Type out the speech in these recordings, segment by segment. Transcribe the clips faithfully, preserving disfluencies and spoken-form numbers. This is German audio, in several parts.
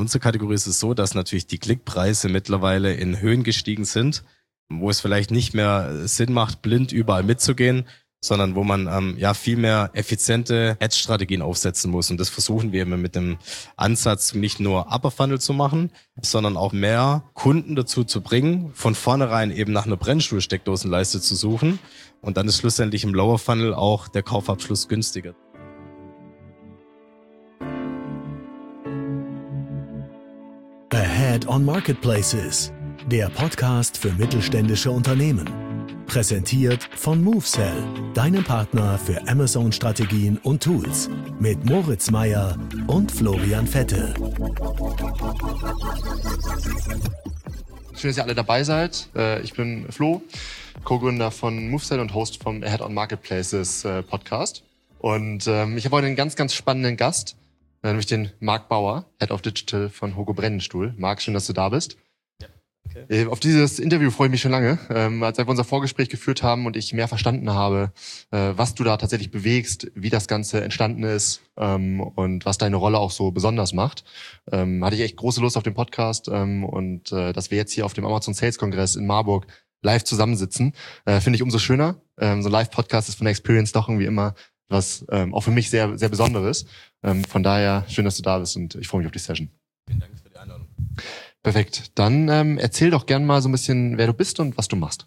unserer Kategorie ist es so, dass natürlich die Klickpreise mittlerweile in Höhen gestiegen sind, wo es vielleicht nicht mehr Sinn macht, blind überall mitzugehen, sondern wo man ähm, ja viel mehr effiziente Ads-Strategien aufsetzen muss. Und das versuchen wir immer mit dem Ansatz, nicht nur Upper Funnel zu machen, sondern auch mehr Kunden dazu zu bringen, von vornherein eben nach einer Brennstuhl-Steckdosenleiste zu suchen. Und dann ist schlussendlich im Lower Funnel auch der Kaufabschluss günstiger. Ahead on Marketplaces, der Podcast für mittelständische Unternehmen. Präsentiert von MoveSell, deinem Partner für Amazon-Strategien und Tools. Mit Moritz Meyer und Florian Vettel. Schön, dass ihr alle dabei seid. Ich bin Flo, Co-Gründer von MoveSell und Host vom Ahead on Marketplaces Podcast. Und ich habe heute einen ganz, ganz spannenden Gast, nämlich den Marc Bauer, Head of Digital von Hogo Brennenstuhl. Marc, schön, dass du da bist. Okay. Auf dieses Interview freue ich mich schon lange, ähm, als wir unser Vorgespräch geführt haben und ich mehr verstanden habe, äh, was du da tatsächlich bewegst, wie das Ganze entstanden ist ähm, und was deine Rolle auch so besonders macht. Ähm, hatte ich echt große Lust auf den Podcast ähm, und äh, dass wir jetzt hier auf dem Amazon Sales Kongress in Marburg live zusammensitzen, äh, finde ich umso schöner. Ähm, so ein Live-Podcast ist von der Experience doch irgendwie immer was ähm, auch für mich sehr, sehr Besonderes. Ähm, von daher schön, dass du da bist und ich freue mich auf die Session. Vielen Dank für die Einladung. Perfekt. Dann ähm, erzähl doch gern mal so ein bisschen, wer du bist und was du machst.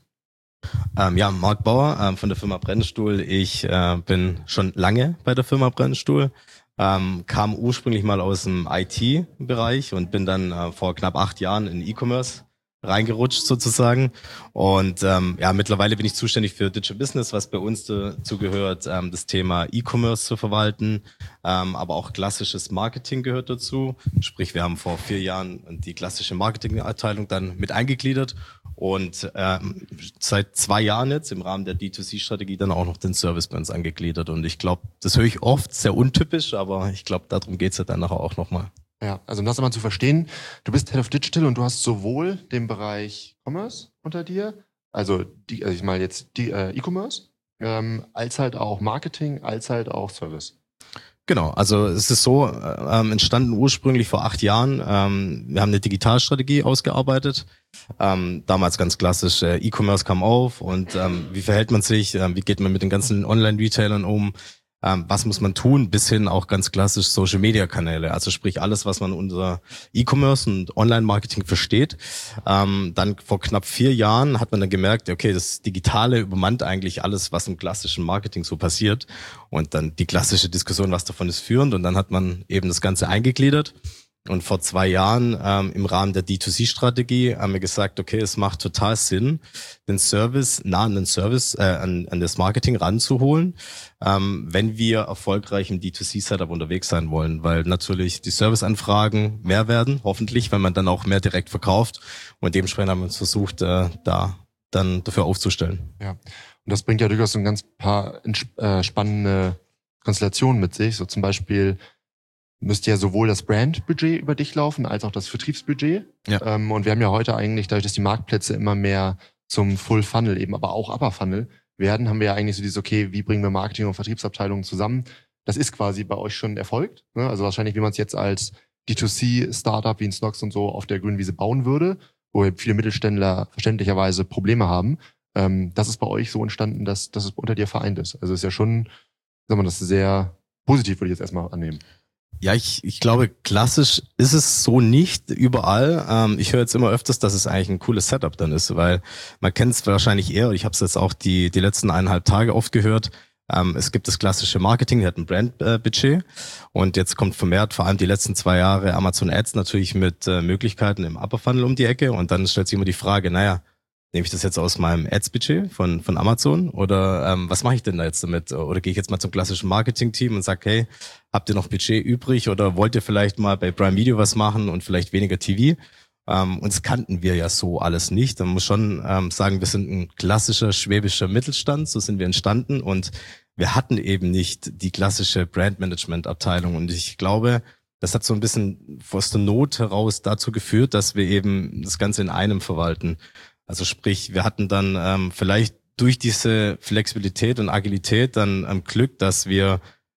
Ähm, ja, Marc Bauer ähm, von der Firma Brennenstuhl. Ich äh, bin schon lange bei der Firma Brennenstuhl, ähm, kam ursprünglich mal aus dem I T-Bereich und bin dann äh, vor knapp acht Jahren in E-Commerce reingerutscht sozusagen. Und ähm, ja, mittlerweile bin ich zuständig für Digital Business, was bei uns dazu gehört, ähm, das Thema E-Commerce zu verwalten, ähm, aber auch klassisches Marketing gehört dazu. Sprich, wir haben vor vier Jahren die klassische Marketingabteilung dann mit eingegliedert und ähm, seit zwei Jahren jetzt im Rahmen der D zwei C-Strategie dann auch noch den Service bei uns angegliedert. Und ich glaube, das höre ich oft, sehr untypisch, aber ich glaube, darum geht's ja dann nachher auch nochmal. Ja, also um das einmal zu verstehen, du bist Head of Digital und du hast sowohl den Bereich Commerce unter dir, also die, also ich meine jetzt die äh, E-Commerce, ähm, als halt auch Marketing, als halt auch Service. Genau, also es ist so ähm, entstanden ursprünglich vor acht Jahren. Ähm, wir haben eine Digitalstrategie ausgearbeitet. Ähm, damals ganz klassisch, äh, E-Commerce kam auf und ähm, wie verhält man sich, ähm, wie geht man mit den ganzen Online-Retailern um? Ähm, was muss man tun, bis hin auch ganz klassisch Social-Media-Kanäle, also sprich alles, was man unter E-Commerce und Online-Marketing versteht. Ähm, dann vor knapp vier Jahren hat man dann gemerkt, okay, das Digitale übermannt eigentlich alles, was im klassischen Marketing so passiert und dann die klassische Diskussion, was davon ist führend und dann hat man eben das Ganze eingegliedert. Und vor zwei Jahren ähm, im Rahmen der D zwei C-Strategie haben wir gesagt, okay, es macht total Sinn, den Service nah an den Service, äh, an, an das Marketing ranzuholen, ähm, wenn wir erfolgreich im D zwei C-Setup unterwegs sein wollen, weil natürlich die Serviceanfragen mehr werden, hoffentlich, wenn man dann auch mehr direkt verkauft. Und dementsprechend haben wir uns versucht, äh, da dann dafür aufzustellen. Ja, und das bringt ja durchaus so ein ganz paar äh, spannende Konstellationen mit sich, so zum Beispiel müsste ja sowohl das Brandbudget über dich laufen, als auch das Vertriebsbudget. Ja. Ähm, und wir haben ja heute eigentlich, dadurch, dass die Marktplätze immer mehr zum Full Funnel eben, aber auch Upper Funnel werden, haben wir ja eigentlich so dieses, okay, wie bringen wir Marketing und Vertriebsabteilungen zusammen? Das ist quasi bei euch schon erfolgt. Ne? Also wahrscheinlich, wie man es jetzt als D zwei C-Startup wie ein Snox und so auf der grünen Wiese bauen würde, wo viele Mittelständler verständlicherweise Probleme haben. Ähm, das ist bei euch so entstanden, dass, dass es unter dir vereint ist. Also ist ja schon, sagen wir, das ist sehr positiv, würde ich jetzt erstmal annehmen. Ja, ich, ich glaube, klassisch ist es so nicht überall. Ähm, ich höre jetzt immer öfters, dass es eigentlich ein cooles Setup dann ist, weil man kennt es wahrscheinlich eher, und ich habe es jetzt auch die die letzten eineinhalb Tage oft gehört, ähm, es gibt das klassische Marketing, die hat ein Brandbudget äh, und jetzt kommt vermehrt, vor allem die letzten zwei Jahre, Amazon Ads natürlich mit äh, Möglichkeiten im Upper Funnel um die Ecke und dann stellt sich immer die Frage, naja, nehme ich das jetzt aus meinem Ads-Budget von von Amazon oder ähm, was mache ich denn da jetzt damit? Oder gehe ich jetzt mal zum klassischen Marketing-Team und sage, hey, habt ihr noch Budget übrig oder wollt ihr vielleicht mal bei Prime Video was machen und vielleicht weniger T V? Ähm, uns kannten wir ja so alles nicht. Man muss schon ähm, sagen, wir sind ein klassischer schwäbischer Mittelstand, so sind wir entstanden und wir hatten eben nicht die klassische Brand-Management-Abteilung und ich glaube, das hat so ein bisschen aus der Not heraus dazu geführt, dass wir eben das Ganze in einem verwalten. Also sprich, wir hatten dann ähm, vielleicht durch diese Flexibilität und Agilität dann ähm, Glück, dass wir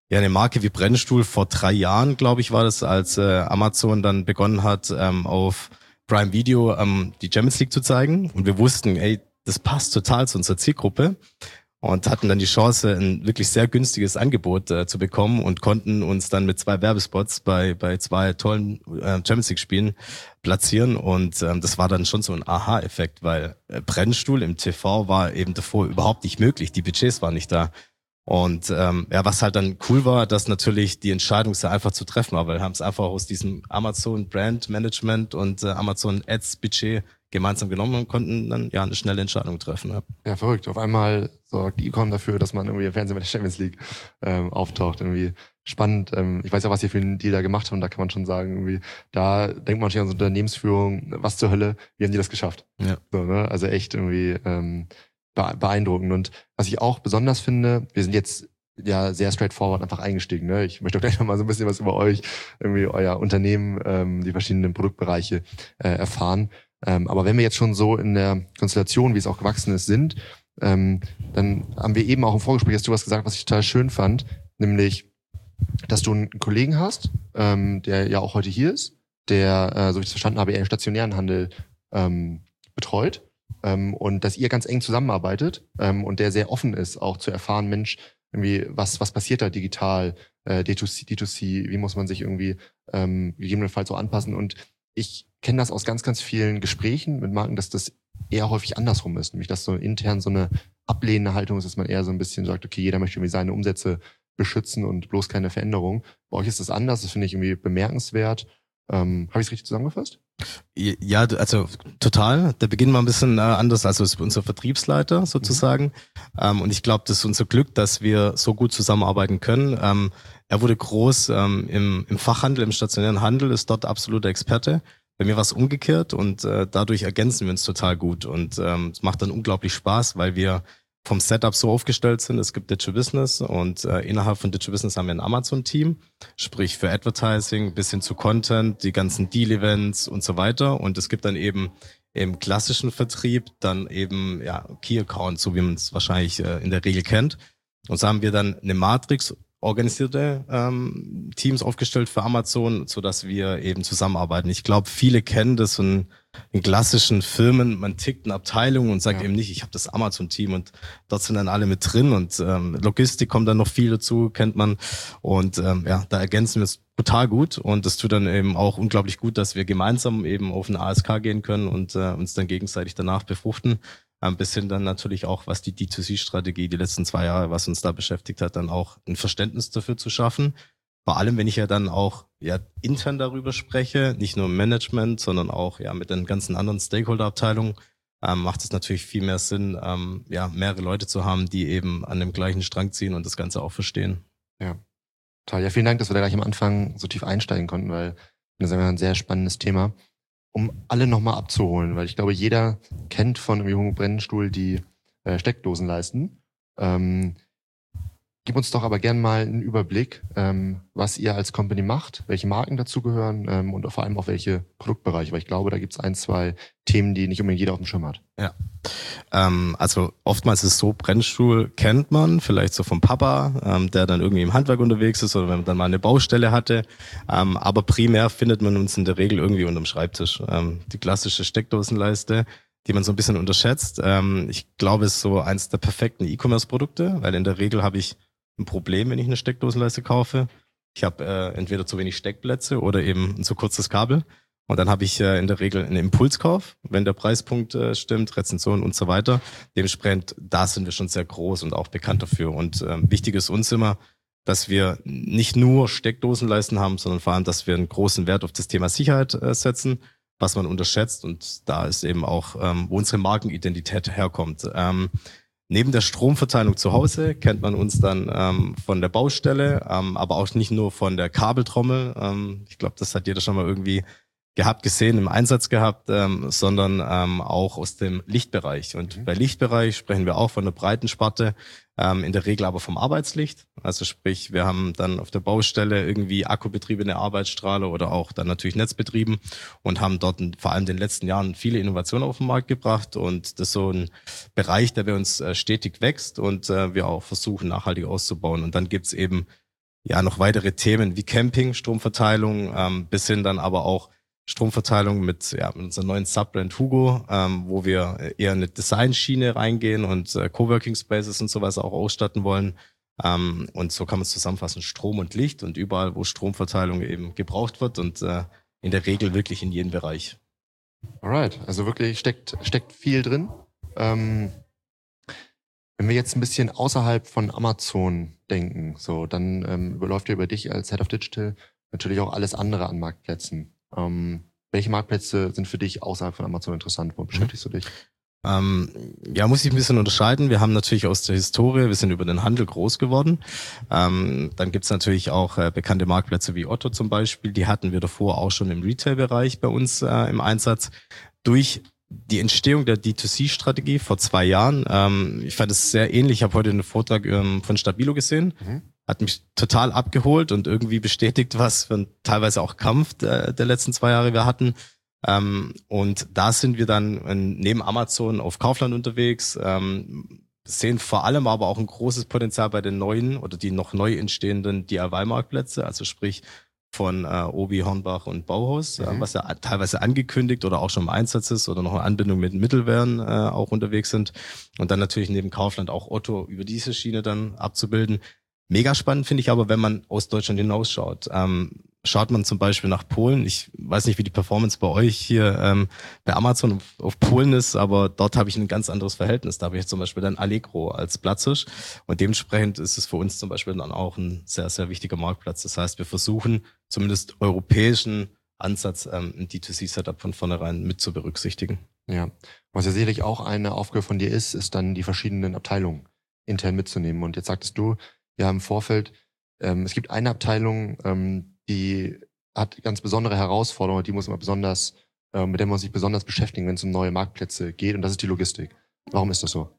Ja, eine Marke wie Brennstuhl vor drei Jahren, glaube ich, war das, als äh, Amazon dann begonnen hat, ähm, auf Prime Video ähm, die Champions League zu zeigen. Und wir wussten, ey, das passt total zu unserer Zielgruppe. Und hatten dann die Chance, ein wirklich sehr günstiges Angebot äh, zu bekommen und konnten uns dann mit zwei Werbespots bei bei zwei tollen äh, Champions League Spielen platzieren. Und ähm, das war dann schon so ein Aha-Effekt, weil äh, Brennstuhl im T V war eben davor überhaupt nicht möglich. Die Budgets waren nicht da. Und ähm, ja, was halt dann cool war, dass natürlich die Entscheidung sehr einfach zu treffen war, weil wir haben es einfach aus diesem Amazon Brand Management und äh, Amazon Ads Budget gemeinsam genommen und konnten dann ja eine schnelle Entscheidung treffen. Ja, ja verrückt. Auf einmal sorgt die E-Com dafür, dass man irgendwie im Fernsehen bei der Champions League ähm, auftaucht. Irgendwie spannend. Ähm, ich weiß ja, was ihr für einen Deal da gemacht habt und da kann man schon sagen, irgendwie, da denkt man schon an so Unternehmensführung, was zur Hölle, wie haben die das geschafft? Ja. So, ne? Also echt irgendwie ähm, beeindruckend. Und was ich auch besonders finde, wir sind jetzt ja sehr straightforward einfach eingestiegen. Ne? Ich möchte auch gleich noch mal so ein bisschen was über euch, irgendwie euer Unternehmen, ähm, die verschiedenen Produktbereiche äh, erfahren. Ähm, aber wenn wir jetzt schon so in der Konstellation, wie es auch gewachsen ist, sind, ähm, dann haben wir eben auch im Vorgespräch, hast du was gesagt, was ich total schön fand, nämlich, dass du einen Kollegen hast, ähm, der ja auch heute hier ist, der, äh, so wie ich es verstanden habe, eher den stationären Handel ähm, betreut. Ähm, und dass ihr ganz eng zusammenarbeitet ähm, und der sehr offen ist, auch zu erfahren, Mensch, irgendwie, was was passiert da digital, äh, D zwei C, D zwei C, wie muss man sich irgendwie ähm, gegebenenfalls so anpassen. Und ich kenne das aus ganz, ganz vielen Gesprächen mit Marken, dass das eher häufig andersrum ist, nämlich dass so intern so eine ablehnende Haltung ist, dass man eher so ein bisschen sagt, okay, jeder möchte irgendwie seine Umsätze beschützen und bloß keine Veränderung. Bei euch ist das anders, das finde ich irgendwie bemerkenswert. Ähm, Habe ich es richtig zusammengefasst? Ja, also total. Der Beginn war ein bisschen äh, anders, also ist unser Vertriebsleiter sozusagen. Mhm. Ähm, und ich glaube, das ist unser Glück, dass wir so gut zusammenarbeiten können. Ähm, er wurde groß ähm, im, im Fachhandel, im stationären Handel, ist dort absoluter Experte. Bei mir war es umgekehrt und äh, dadurch ergänzen wir uns total gut. Und ähm, es macht dann unglaublich Spaß, weil wir vom Setup so aufgestellt sind. Es gibt Digital Business und äh, innerhalb von Digital Business haben wir ein Amazon-Team, sprich für Advertising bis hin zu Content, die ganzen Deal-Events und so weiter. Und es gibt dann eben im klassischen Vertrieb dann eben ja Key-Account, so wie man es wahrscheinlich äh, in der Regel kennt. Und so haben wir dann eine Matrix organisierte ähm, Teams aufgestellt für Amazon, so dass wir eben zusammenarbeiten. Ich glaube, viele kennen das von in klassischen Firmen, man tickt eine Abteilung und sagt ja. eben nicht, ich habe das Amazon-Team und dort sind dann alle mit drin und ähm, Logistik kommt dann noch viel dazu, kennt man und ähm, ja, da ergänzen wir es total gut und das tut dann eben auch unglaublich gut, dass wir gemeinsam eben auf eine A S K gehen können und äh, uns dann gegenseitig danach befruchten. Ein bisschen dann natürlich auch, was die D zwei C-Strategie die letzten zwei Jahre, was uns da beschäftigt hat, dann auch ein Verständnis dafür zu schaffen. Vor allem, wenn ich ja dann auch ja intern darüber spreche, nicht nur im Management, sondern auch ja mit den ganzen anderen Stakeholder-Abteilungen, ähm, macht es natürlich viel mehr Sinn, ähm, ja mehrere Leute zu haben, die eben an dem gleichen Strang ziehen und das Ganze auch verstehen. Ja, toll. Ja, vielen Dank, dass wir da gleich am Anfang so tief einsteigen konnten, weil das ist ein sehr spannendes Thema. Um alle nochmal abzuholen, weil ich glaube, jeder kennt von irgendwie Brennstuhl die äh, Steckdosenleisten. Ähm, gib uns doch aber gern mal einen Überblick, ähm, was ihr als Company macht, welche Marken dazugehören ähm, und vor allem auch welche Produktbereiche, weil ich glaube, da gibt es ein, zwei Themen, die nicht unbedingt jeder auf dem Schirm hat. Ja, ähm, also oftmals ist es so, Brennstuhl kennt man, vielleicht so vom Papa, ähm, der dann irgendwie im Handwerk unterwegs ist oder wenn man dann mal eine Baustelle hatte, ähm, aber primär findet man uns in der Regel irgendwie unterm Schreibtisch. Ähm, die klassische Steckdosenleiste, die man so ein bisschen unterschätzt. Ähm, ich glaube, es ist so eins der perfekten E-Commerce-Produkte, weil in der Regel habe ich ein Problem, wenn ich eine Steckdosenleiste kaufe. Ich habe äh, entweder zu wenig Steckplätze oder eben ein zu kurzes Kabel. Und dann habe ich äh, in der Regel einen Impulskauf, wenn der Preispunkt äh, stimmt, Rezension und so weiter. Dementsprechend, da sind wir schon sehr groß und auch bekannt dafür. Und äh, wichtig ist uns immer, dass wir nicht nur Steckdosenleisten haben, sondern vor allem, dass wir einen großen Wert auf das Thema Sicherheit äh, setzen, was man unterschätzt. Und da ist eben auch, ähm, wo unsere Markenidentität herkommt. Ähm, Neben der Stromverteilung zu Hause kennt man uns dann ähm, von der Baustelle, ähm, aber auch nicht nur von der Kabeltrommel. Ähm, ich glaube, das hat jeder schon mal irgendwie gehabt, gesehen, im Einsatz gehabt, ähm, sondern ähm, auch aus dem Lichtbereich. Und mhm. bei Lichtbereich sprechen wir auch von der breiten Sparte, ähm, in der Regel aber vom Arbeitslicht. Also sprich, wir haben dann auf der Baustelle irgendwie akkubetriebene Arbeitsstrahler oder auch dann natürlich Netzbetrieben und haben dort in, vor allem in den letzten Jahren viele Innovationen auf den Markt gebracht. Und das ist so ein Bereich, der bei uns äh, stetig wächst und äh, wir auch versuchen, nachhaltig auszubauen. Und dann gibt's eben ja noch weitere Themen wie Camping, Stromverteilung, ähm, bis hin dann aber auch Stromverteilung mit, ja, mit unserem neuen Subbrand Hugo, ähm, wo wir eher eine Designschiene reingehen und äh, Coworking Spaces und sowas auch ausstatten wollen. Ähm, und so kann man es zusammenfassen, Strom und Licht und überall, wo Stromverteilung eben gebraucht wird und äh, in der Regel wirklich in jedem Bereich. Alright, also wirklich steckt, steckt viel drin. Ähm, wenn wir jetzt ein bisschen außerhalb von Amazon denken, so, dann ähm, überläuft ja über dich als Head of Digital natürlich auch alles andere an Marktplätzen. Ähm, welche Marktplätze sind für dich außerhalb von Amazon interessant? Wo beschäftigst du dich? Ähm, ja, muss ich ein bisschen unterscheiden. Wir haben natürlich aus der Historie, wir sind über den Handel groß geworden. Ähm, dann gibt's natürlich auch äh, bekannte Marktplätze wie Otto zum Beispiel. Die hatten wir davor auch schon im Retail-Bereich bei uns äh, im Einsatz. Durch die Entstehung der D zwei C-Strategie vor zwei Jahren, ähm, ich fand es sehr ähnlich. Ich habe heute einen Vortrag ähm, von Stabilo gesehen. Mhm. Hat mich total abgeholt und irgendwie bestätigt, was für ein teilweise auch Kampf der, der letzten zwei Jahre wir hatten. Ähm, und da sind wir dann ähm, neben Amazon auf Kaufland unterwegs, ähm, sehen vor allem aber auch ein großes Potenzial bei den neuen oder die noch neu entstehenden D I Y-Marktplätze, also sprich von äh, Obi, Hornbach und Bauhaus, mhm. äh, was ja teilweise angekündigt oder auch schon im Einsatz ist oder noch eine Anbindung mit Mittelwehren äh, auch unterwegs sind. Und dann natürlich neben Kaufland auch Otto über diese Schiene dann abzubilden. Mega spannend finde ich aber, wenn man aus Deutschland hinausschaut. Ähm, schaut man zum Beispiel nach Polen, ich weiß nicht, wie die Performance bei euch hier ähm, bei Amazon auf, auf Polen ist, aber dort habe ich ein ganz anderes Verhältnis. Da habe ich zum Beispiel dann Allegro als Platzhirsch und dementsprechend ist es für uns zum Beispiel dann auch ein sehr, sehr wichtiger Marktplatz. Das heißt, wir versuchen zumindest europäischen Ansatz ähm, ein D zwei C-Setup von vornherein mit zu berücksichtigen. Ja, was ja sicherlich auch eine Aufgabe von dir ist, ist dann die verschiedenen Abteilungen intern mitzunehmen. Und jetzt sagtest du, ja, im Vorfeld, ähm, es gibt eine Abteilung, ähm, die hat ganz besondere Herausforderungen, die muss man besonders, äh, mit der man sich besonders beschäftigen, wenn es um neue Marktplätze geht, und das ist die Logistik. Warum ist das so?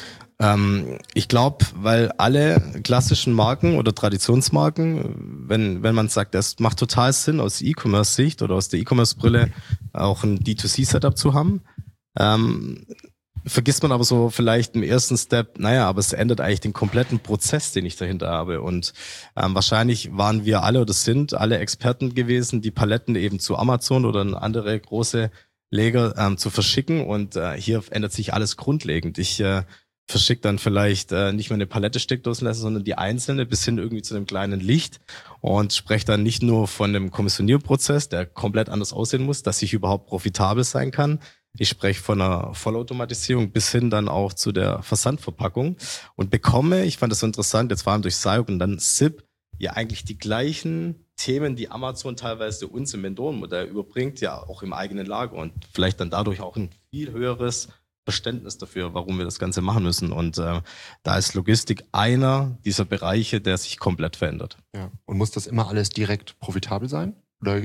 Ähm, ich glaube, weil alle klassischen Marken oder Traditionsmarken, wenn wenn man sagt, das macht total Sinn aus E-Commerce-Sicht oder aus der E-Commerce-Brille auch ein D zwei C-Setup zu haben, ähm, vergisst man aber so vielleicht im ersten Step, naja, aber es ändert eigentlich den kompletten Prozess, den ich dahinter habe. Und ähm, wahrscheinlich waren wir alle oder sind alle Experten gewesen, die Paletten eben zu Amazon oder andere große Lager ähm, zu verschicken. Und äh, hier ändert sich alles grundlegend. Ich äh, verschicke dann vielleicht äh, nicht mehr eine Palette Steckdosenleiste, sondern die einzelne bis hin irgendwie zu einem kleinen Licht und spreche dann nicht nur von einem Kommissionierprozess, der komplett anders aussehen muss, dass ich überhaupt profitabel sein kann. Ich spreche von einer Vollautomatisierung bis hin dann auch zu der Versandverpackung und bekomme, ich fand das so interessant, jetzt vor allem durch S I O K und dann S I P, ja eigentlich die gleichen Themen, die Amazon teilweise uns im Vendorenmodell überbringt, ja auch im eigenen Lager und vielleicht dann dadurch auch ein viel höheres Verständnis dafür, warum wir das Ganze machen müssen. Und äh, da ist Logistik einer dieser Bereiche, der sich komplett verändert. Ja. Und muss das immer alles direkt profitabel sein? Oder?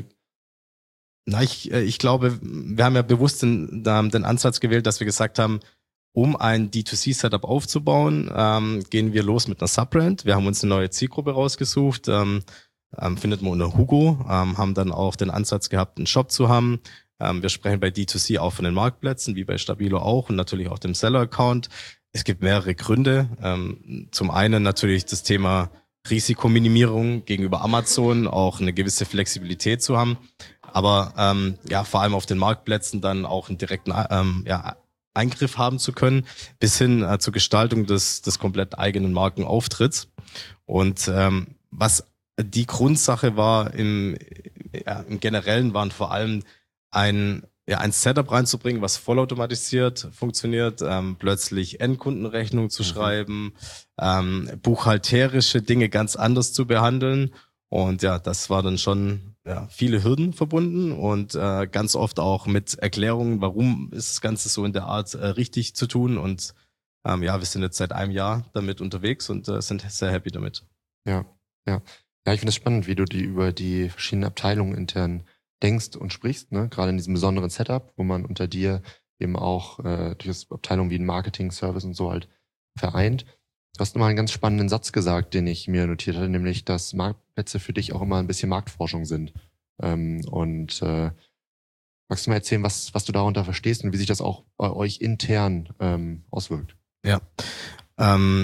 Na, ich, ich glaube, wir haben ja bewusst den, den Ansatz gewählt, dass wir gesagt haben, um ein D zwei C-Setup aufzubauen, ähm, gehen wir los mit einer Subbrand. Wir haben uns eine neue Zielgruppe rausgesucht, ähm, ähm, findet man unter Hugo, ähm, haben dann auch den Ansatz gehabt, einen Shop zu haben. Ähm, wir sprechen bei D zwei C auch von den Marktplätzen, wie bei Stabilo auch und natürlich auch dem Seller-Account. Es gibt mehrere Gründe. Ähm, zum einen natürlich das Thema Risikominimierung gegenüber Amazon, auch eine gewisse Flexibilität zu haben. Aber ähm, ja, vor allem auf den Marktplätzen dann auch einen direkten ähm, ja, Eingriff haben zu können, bis hin äh, zur Gestaltung des des komplett eigenen Markenauftritts. Und ähm, was die Grundsache war im, ja, im Generellen, waren vor allem ein ja ein Setup reinzubringen, was vollautomatisiert funktioniert, ähm, plötzlich Endkundenrechnung zu mhm. schreiben, ähm, buchhalterische Dinge ganz anders zu behandeln. Und ja, das war dann schon ja, viele Hürden verbunden und äh, ganz oft auch mit Erklärungen, warum ist das Ganze so in der Art äh, richtig zu tun. Und ähm, ja, wir sind jetzt seit einem Jahr damit unterwegs und äh, sind sehr happy damit. Ja, ja. Ja, ich finde es spannend, wie du die über die verschiedenen Abteilungen intern denkst und sprichst, ne? Gerade in diesem besonderen Setup, wo man unter dir eben auch äh, durch Abteilungen wie ein Marketing, Service und so halt vereint. Du hast nochmal einen ganz spannenden Satz gesagt, den ich mir notiert hatte, nämlich, dass Marktplätze für dich auch immer ein bisschen Marktforschung sind. Ähm, und äh, magst du mal erzählen, was, was du darunter verstehst und wie sich das auch bei euch intern ähm, auswirkt? Ja, ähm,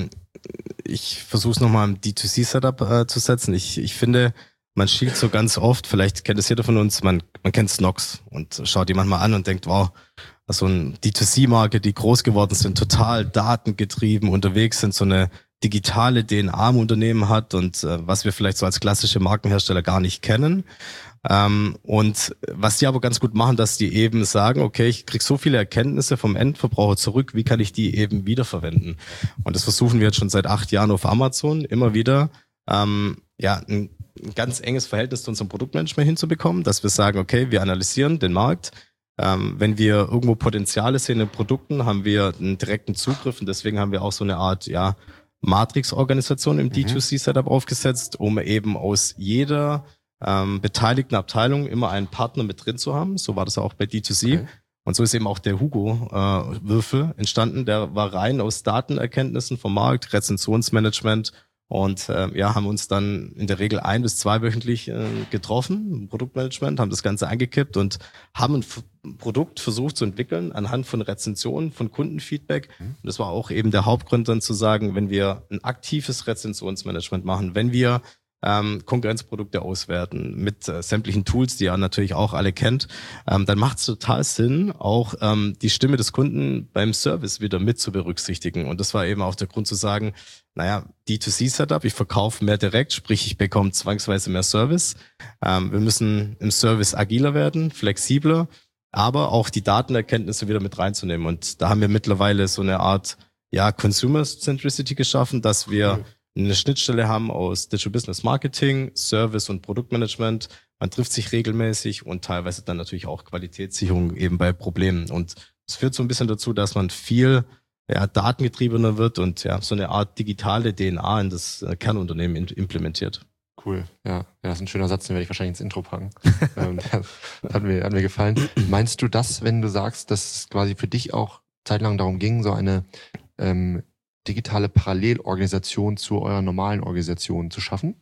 ich versuche es nochmal im D zwei C-Setup äh, zu setzen. Ich, ich finde, man schielt so ganz oft, vielleicht kennt es jeder von uns, man, man kennt Snox und schaut jemand mal an und denkt, wow, so ein D zwei C-Marke, die groß geworden sind, total datengetrieben unterwegs sind, so eine digitale D N A im Unternehmen hat und äh, was wir vielleicht so als klassische Markenhersteller gar nicht kennen. Ähm, und was die aber ganz gut machen, dass die eben sagen, okay, ich krieg so viele Erkenntnisse vom Endverbraucher zurück, wie kann ich die eben wiederverwenden? Und das versuchen wir jetzt schon seit acht Jahren auf Amazon immer wieder, ähm, ja, ein, ein ganz enges Verhältnis zu unserem Produktmanagement hinzubekommen, dass wir sagen, okay, wir analysieren den Markt. Ähm, wenn wir irgendwo Potenziale sehen in Produkten, haben wir einen direkten Zugriff und deswegen haben wir auch so eine Art, ja, Matrix-Organisation im mhm. D zwei C-Setup aufgesetzt, um eben aus jeder ähm, beteiligten Abteilung immer einen Partner mit drin zu haben. So war das auch bei D zwei C. Okay. Und so ist eben auch der Hugo-Würfel äh, entstanden. Der war rein aus Datenerkenntnissen vom Markt, Rezensionsmanagement und äh, ja, haben uns dann in der Regel ein- bis zweiwöchentlich äh, getroffen, im Produktmanagement, haben das Ganze eingekippt und haben ein F- Produkt versucht zu entwickeln anhand von Rezensionen, von Kundenfeedback. Mhm. Und das war auch eben der Hauptgrund dann zu sagen, wenn wir ein aktives Rezensionsmanagement machen, wenn wir ähm, Konkurrenzprodukte auswerten mit äh, sämtlichen Tools, die ihr natürlich auch alle kennt, ähm, dann macht es total Sinn, auch ähm, die Stimme des Kunden beim Service wieder mit zu berücksichtigen. Und das war eben auch der Grund zu sagen, naja, D zwei C-Setup, ich verkaufe mehr direkt, sprich ich bekomme zwangsweise mehr Service. Ähm, wir müssen im Service agiler werden, flexibler, aber auch die Datenerkenntnisse wieder mit reinzunehmen. Und da haben wir mittlerweile so eine Art, ja, Consumer Centricity geschaffen, dass wir eine Schnittstelle haben aus Digital Business Marketing, Service und Produktmanagement. Man trifft sich regelmäßig und teilweise dann natürlich auch Qualitätssicherung eben bei Problemen. Und es führt so ein bisschen dazu, dass man viel ja, datengetriebener wird und ja, so eine Art digitale D N A in das äh, Kernunternehmen in, implementiert. Cool, ja. Ja, das ist ein schöner Satz, den werde ich wahrscheinlich ins Intro packen. ähm, hat mir, hat mir gefallen. Meinst du das, wenn du sagst, dass es quasi für dich auch zeitlang darum ging, so eine ähm, digitale Parallelorganisation zu eurer normalen Organisation zu schaffen?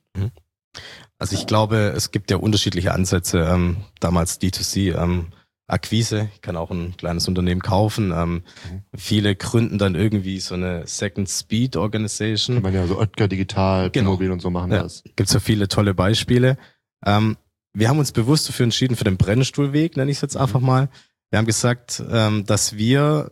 Also ich glaube, es gibt ja unterschiedliche Ansätze. Ähm, damals D zwei C, ähm, Akquise, ich kann auch ein kleines Unternehmen kaufen. Ähm, mhm. Viele gründen dann irgendwie so eine Second Speed Organization. Ich meine ja so Oetker Digital, genau. Playmobil und so machen ja, das. Gibt's ja viele tolle Beispiele. Ähm, wir haben uns bewusst dafür entschieden, für den Brennstuhlweg, nenne ich es jetzt einfach mal. Wir haben gesagt, ähm, dass wir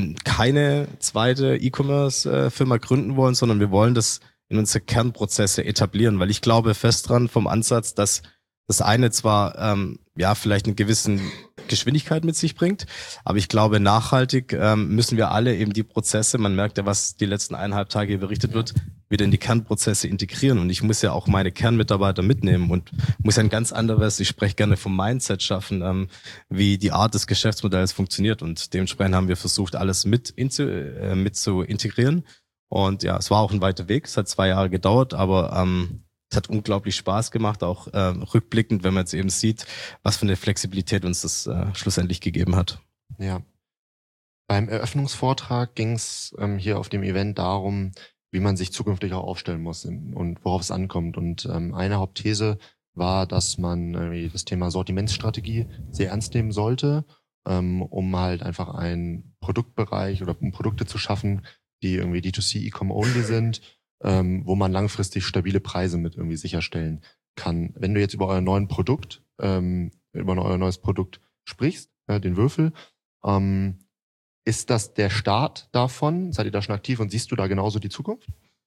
keine zweite E-Commerce-Firma gründen wollen, sondern wir wollen das in unsere Kernprozesse etablieren, weil ich glaube fest dran vom Ansatz, dass das eine zwar ähm, ja vielleicht eine gewisse Geschwindigkeit mit sich bringt, aber ich glaube nachhaltig ähm, müssen wir alle eben die Prozesse, man merkt ja, was die letzten eineinhalb Tage hier berichtet wird, wieder in die Kernprozesse integrieren und ich muss ja auch meine Kernmitarbeiter mitnehmen und muss ein ganz anderes, ich spreche gerne vom Mindset schaffen, ähm, wie die Art des Geschäftsmodells funktioniert und dementsprechend haben wir versucht, alles mit, in zu, äh, mit zu integrieren und ja, es war auch ein weiter Weg, es hat zwei Jahre gedauert, aber ähm, es hat unglaublich Spaß gemacht, auch äh, rückblickend, wenn man jetzt eben sieht, was für eine Flexibilität uns das äh, schlussendlich gegeben hat. Ja. Beim Eröffnungsvortrag ging es ähm, hier auf dem Event darum, wie man sich zukünftig auch aufstellen muss und worauf es ankommt. Und ähm, eine Hauptthese war, dass man irgendwie das Thema Sortimentsstrategie sehr ernst nehmen sollte, ähm, um halt einfach einen Produktbereich oder um Produkte zu schaffen, die irgendwie D zwei C E-Com only sind, ähm, wo man langfristig stabile Preise mit irgendwie sicherstellen kann. Wenn du jetzt über euer neuen Produkt, ähm, über euer neues Produkt sprichst, äh, den Würfel, ähm, ist das der Start davon? Seid ihr da schon aktiv und siehst du da genauso die Zukunft?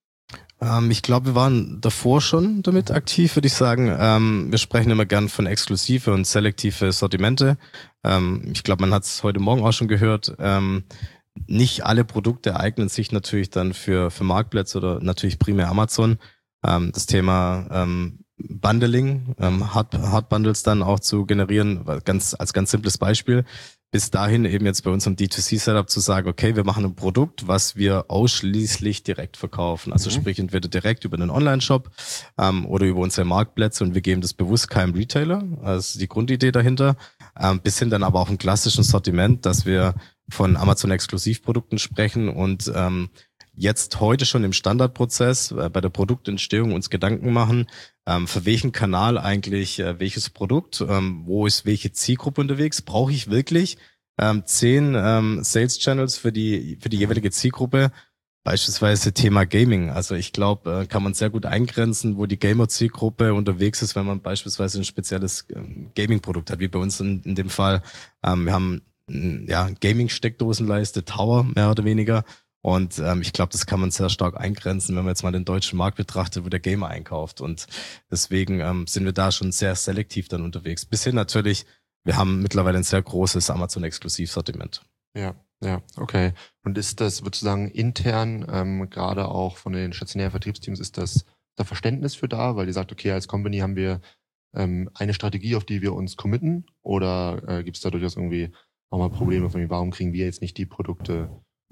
Ähm, ich glaube, wir waren davor schon damit aktiv, würde ich sagen. Ähm, wir sprechen immer gern von exklusive und selektive Sortimente. Ähm, ich glaube, man hat es heute Morgen auch schon gehört. Ähm, nicht alle Produkte eignen sich natürlich dann für für Marktplätze oder natürlich primär Amazon. Ähm, das Thema ähm, Bundling, ähm, Hard, Hard Bundles dann auch zu generieren, ganz als ganz simples Beispiel. Bis dahin eben jetzt bei unserem D zwei C-Setup zu sagen, okay, wir machen ein Produkt, was wir ausschließlich direkt verkaufen. Also mhm. sprich entweder direkt über einen Online-Shop ähm, oder über unsere Marktplätze und wir geben das bewusst keinem Retailer. Das ist die Grundidee dahinter. Ähm, bis hin dann aber auch im klassischen Sortiment, dass wir von Amazon-Exklusivprodukten sprechen und ähm, jetzt heute schon im Standardprozess äh, bei der Produktentstehung uns Gedanken machen, ähm, für welchen Kanal eigentlich äh, welches Produkt, ähm, wo ist welche Zielgruppe unterwegs, brauche ich wirklich ähm, zehn ähm, Sales Channels für die für die jeweilige Zielgruppe. Beispielsweise Thema Gaming. Also ich glaube, kann man sehr gut eingrenzen, wo die Gamer-Zielgruppe unterwegs ist, wenn man beispielsweise ein spezielles Gaming-Produkt hat, wie bei uns in, in dem Fall. Ähm, wir haben ja Gaming-Steckdosenleiste, Tower mehr oder weniger. Und ähm, ich glaube, das kann man sehr stark eingrenzen, wenn man jetzt mal den deutschen Markt betrachtet, wo der Gamer einkauft. Und deswegen ähm, sind wir da schon sehr selektiv dann unterwegs. Bis hin natürlich, wir haben mittlerweile ein sehr großes Amazon-Exklusivsortiment. Ja. Ja, okay. Und ist das, würdest du sagen, intern, ähm, gerade auch von den stationären Vertriebsteams, ist das da Verständnis für da? Weil ihr sagt, okay, als Company haben wir ähm, eine Strategie, auf die wir uns committen? Oder äh, gibt es da durchaus irgendwie auch mal Probleme von, warum kriegen wir jetzt nicht die Produkte?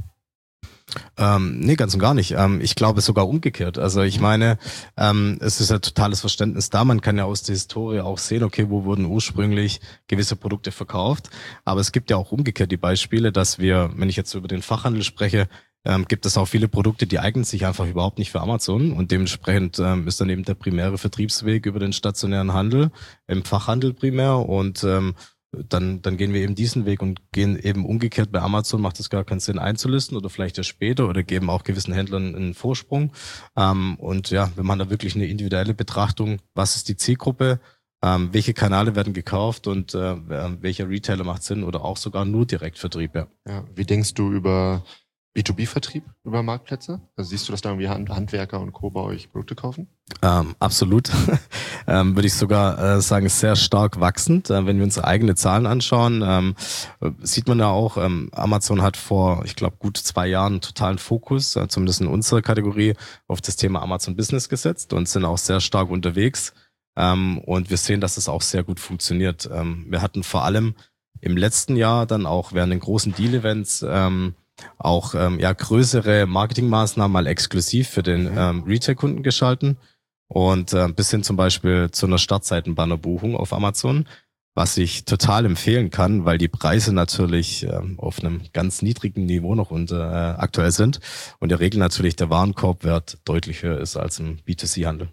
Ähm, nee, ganz und gar nicht. Ähm, ich glaube sogar umgekehrt. Also ich meine, ähm, es ist ja totales Verständnis da. Man kann ja aus der Historie auch sehen, okay, wo wurden ursprünglich gewisse Produkte verkauft. Aber es gibt ja auch umgekehrt die Beispiele, dass wir, wenn ich jetzt über den Fachhandel spreche, ähm, gibt es auch viele Produkte, die eignen sich einfach überhaupt nicht für Amazon. Und dementsprechend ähm, ist dann eben der primäre Vertriebsweg über den stationären Handel, im Fachhandel primär. Und ähm, Dann, dann gehen wir eben diesen Weg und gehen eben umgekehrt bei Amazon, macht es gar keinen Sinn einzulisten oder vielleicht erst später oder geben auch gewissen Händlern einen Vorsprung. Ähm, und ja, wir machen da wirklich eine individuelle Betrachtung, was ist die Zielgruppe, ähm, welche Kanäle werden gekauft und äh, welcher Retailer macht Sinn oder auch sogar nur Direktvertrieb. Ja. Ja, wie denkst du über B zwei B-Vertrieb über Marktplätze? Also siehst du, dass da irgendwie Hand, Handwerker und Co. bei euch Produkte kaufen? Ähm, absolut. ähm, würde ich sogar äh, sagen, sehr stark wachsend. Äh, wenn wir unsere eigenen Zahlen anschauen, ähm, sieht man ja auch, ähm, Amazon hat vor, ich glaube, gut zwei Jahren einen totalen Fokus, äh, zumindest in unserer Kategorie, auf das Thema Amazon Business gesetzt und sind auch sehr stark unterwegs. Ähm, und wir sehen, dass es auch sehr gut funktioniert. Ähm, wir hatten vor allem im letzten Jahr dann auch während den großen Deal-Events ähm, auch ähm, ja größere Marketingmaßnahmen mal exklusiv für den ähm, Retail-Kunden geschalten und äh, bis hin zum Beispiel zu einer Startseitenbannerbuchung auf Amazon, was ich total empfehlen kann, weil die Preise natürlich ähm, auf einem ganz niedrigen Niveau noch unter, äh, aktuell sind und in der Regel natürlich der Warenkorbwert deutlich höher ist als im B zwei C-Handel.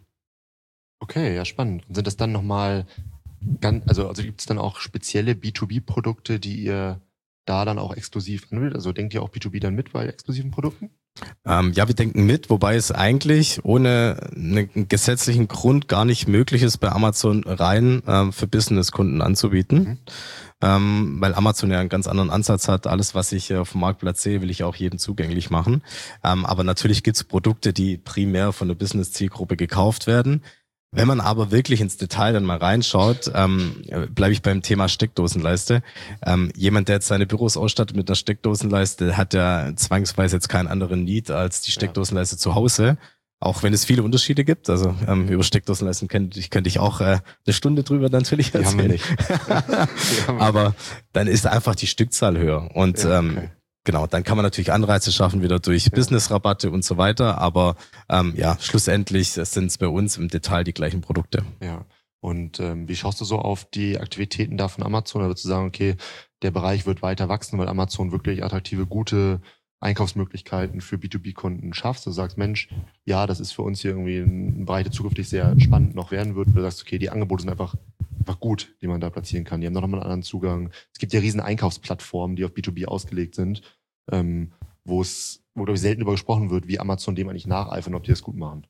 Okay, ja, spannend. Und sind das dann nochmal ganz, also, also gibt es dann auch spezielle B zwei B-Produkte, die ihr da dann auch exklusiv anbietet? Also denkt ihr auch B zwei B dann mit bei exklusiven Produkten? Ähm, ja, wir denken mit, wobei es eigentlich ohne einen gesetzlichen Grund gar nicht möglich ist, bei Amazon rein ähm, für Business-Kunden anzubieten. Mhm. Ähm, weil Amazon ja einen ganz anderen Ansatz hat. Alles, was ich auf dem Marktplatz sehe, will ich auch jedem zugänglich machen. Ähm, aber natürlich gibt es Produkte, die primär von der Business-Zielgruppe gekauft werden. Wenn man aber wirklich ins Detail dann mal reinschaut, ähm, bleibe ich beim Thema Steckdosenleiste. Ähm, jemand, der jetzt seine Büros ausstattet mit einer Steckdosenleiste, hat ja zwangsweise jetzt keinen anderen Need als die Steckdosenleiste ja. zu Hause. Auch wenn es viele Unterschiede gibt. Also ähm, über Steckdosenleisten könnte ich, könnte ich auch äh, eine Stunde drüber natürlich erzählen. Die haben wir nicht. Die haben wir aber dann ist einfach die Stückzahl höher. Und ja, okay. ähm, Genau, dann kann man natürlich Anreize schaffen, wieder durch ja. Business-Rabatte und so weiter, aber ähm, ja, schlussendlich sind es bei uns im Detail die gleichen Produkte. Ja, und ähm, wie schaust du so auf die Aktivitäten da von Amazon? Da würdest du sagen, okay, der Bereich wird weiter wachsen, weil Amazon wirklich attraktive, gute Einkaufsmöglichkeiten für B zwei B-Kunden schafft. Du sagst, Mensch, ja, das ist für uns hier irgendwie ein Bereich, der zukünftig sehr spannend noch werden wird. Du sagst, okay, die Angebote sind einfach einfach gut, die man da platzieren kann. Die haben noch mal einen anderen Zugang. Es gibt ja riesen Einkaufsplattformen, die auf B zwei B ausgelegt sind, ähm, wo es, wo glaube ich selten darüber gesprochen wird, wie Amazon dem eigentlich nacheifern, ob die das gut machen.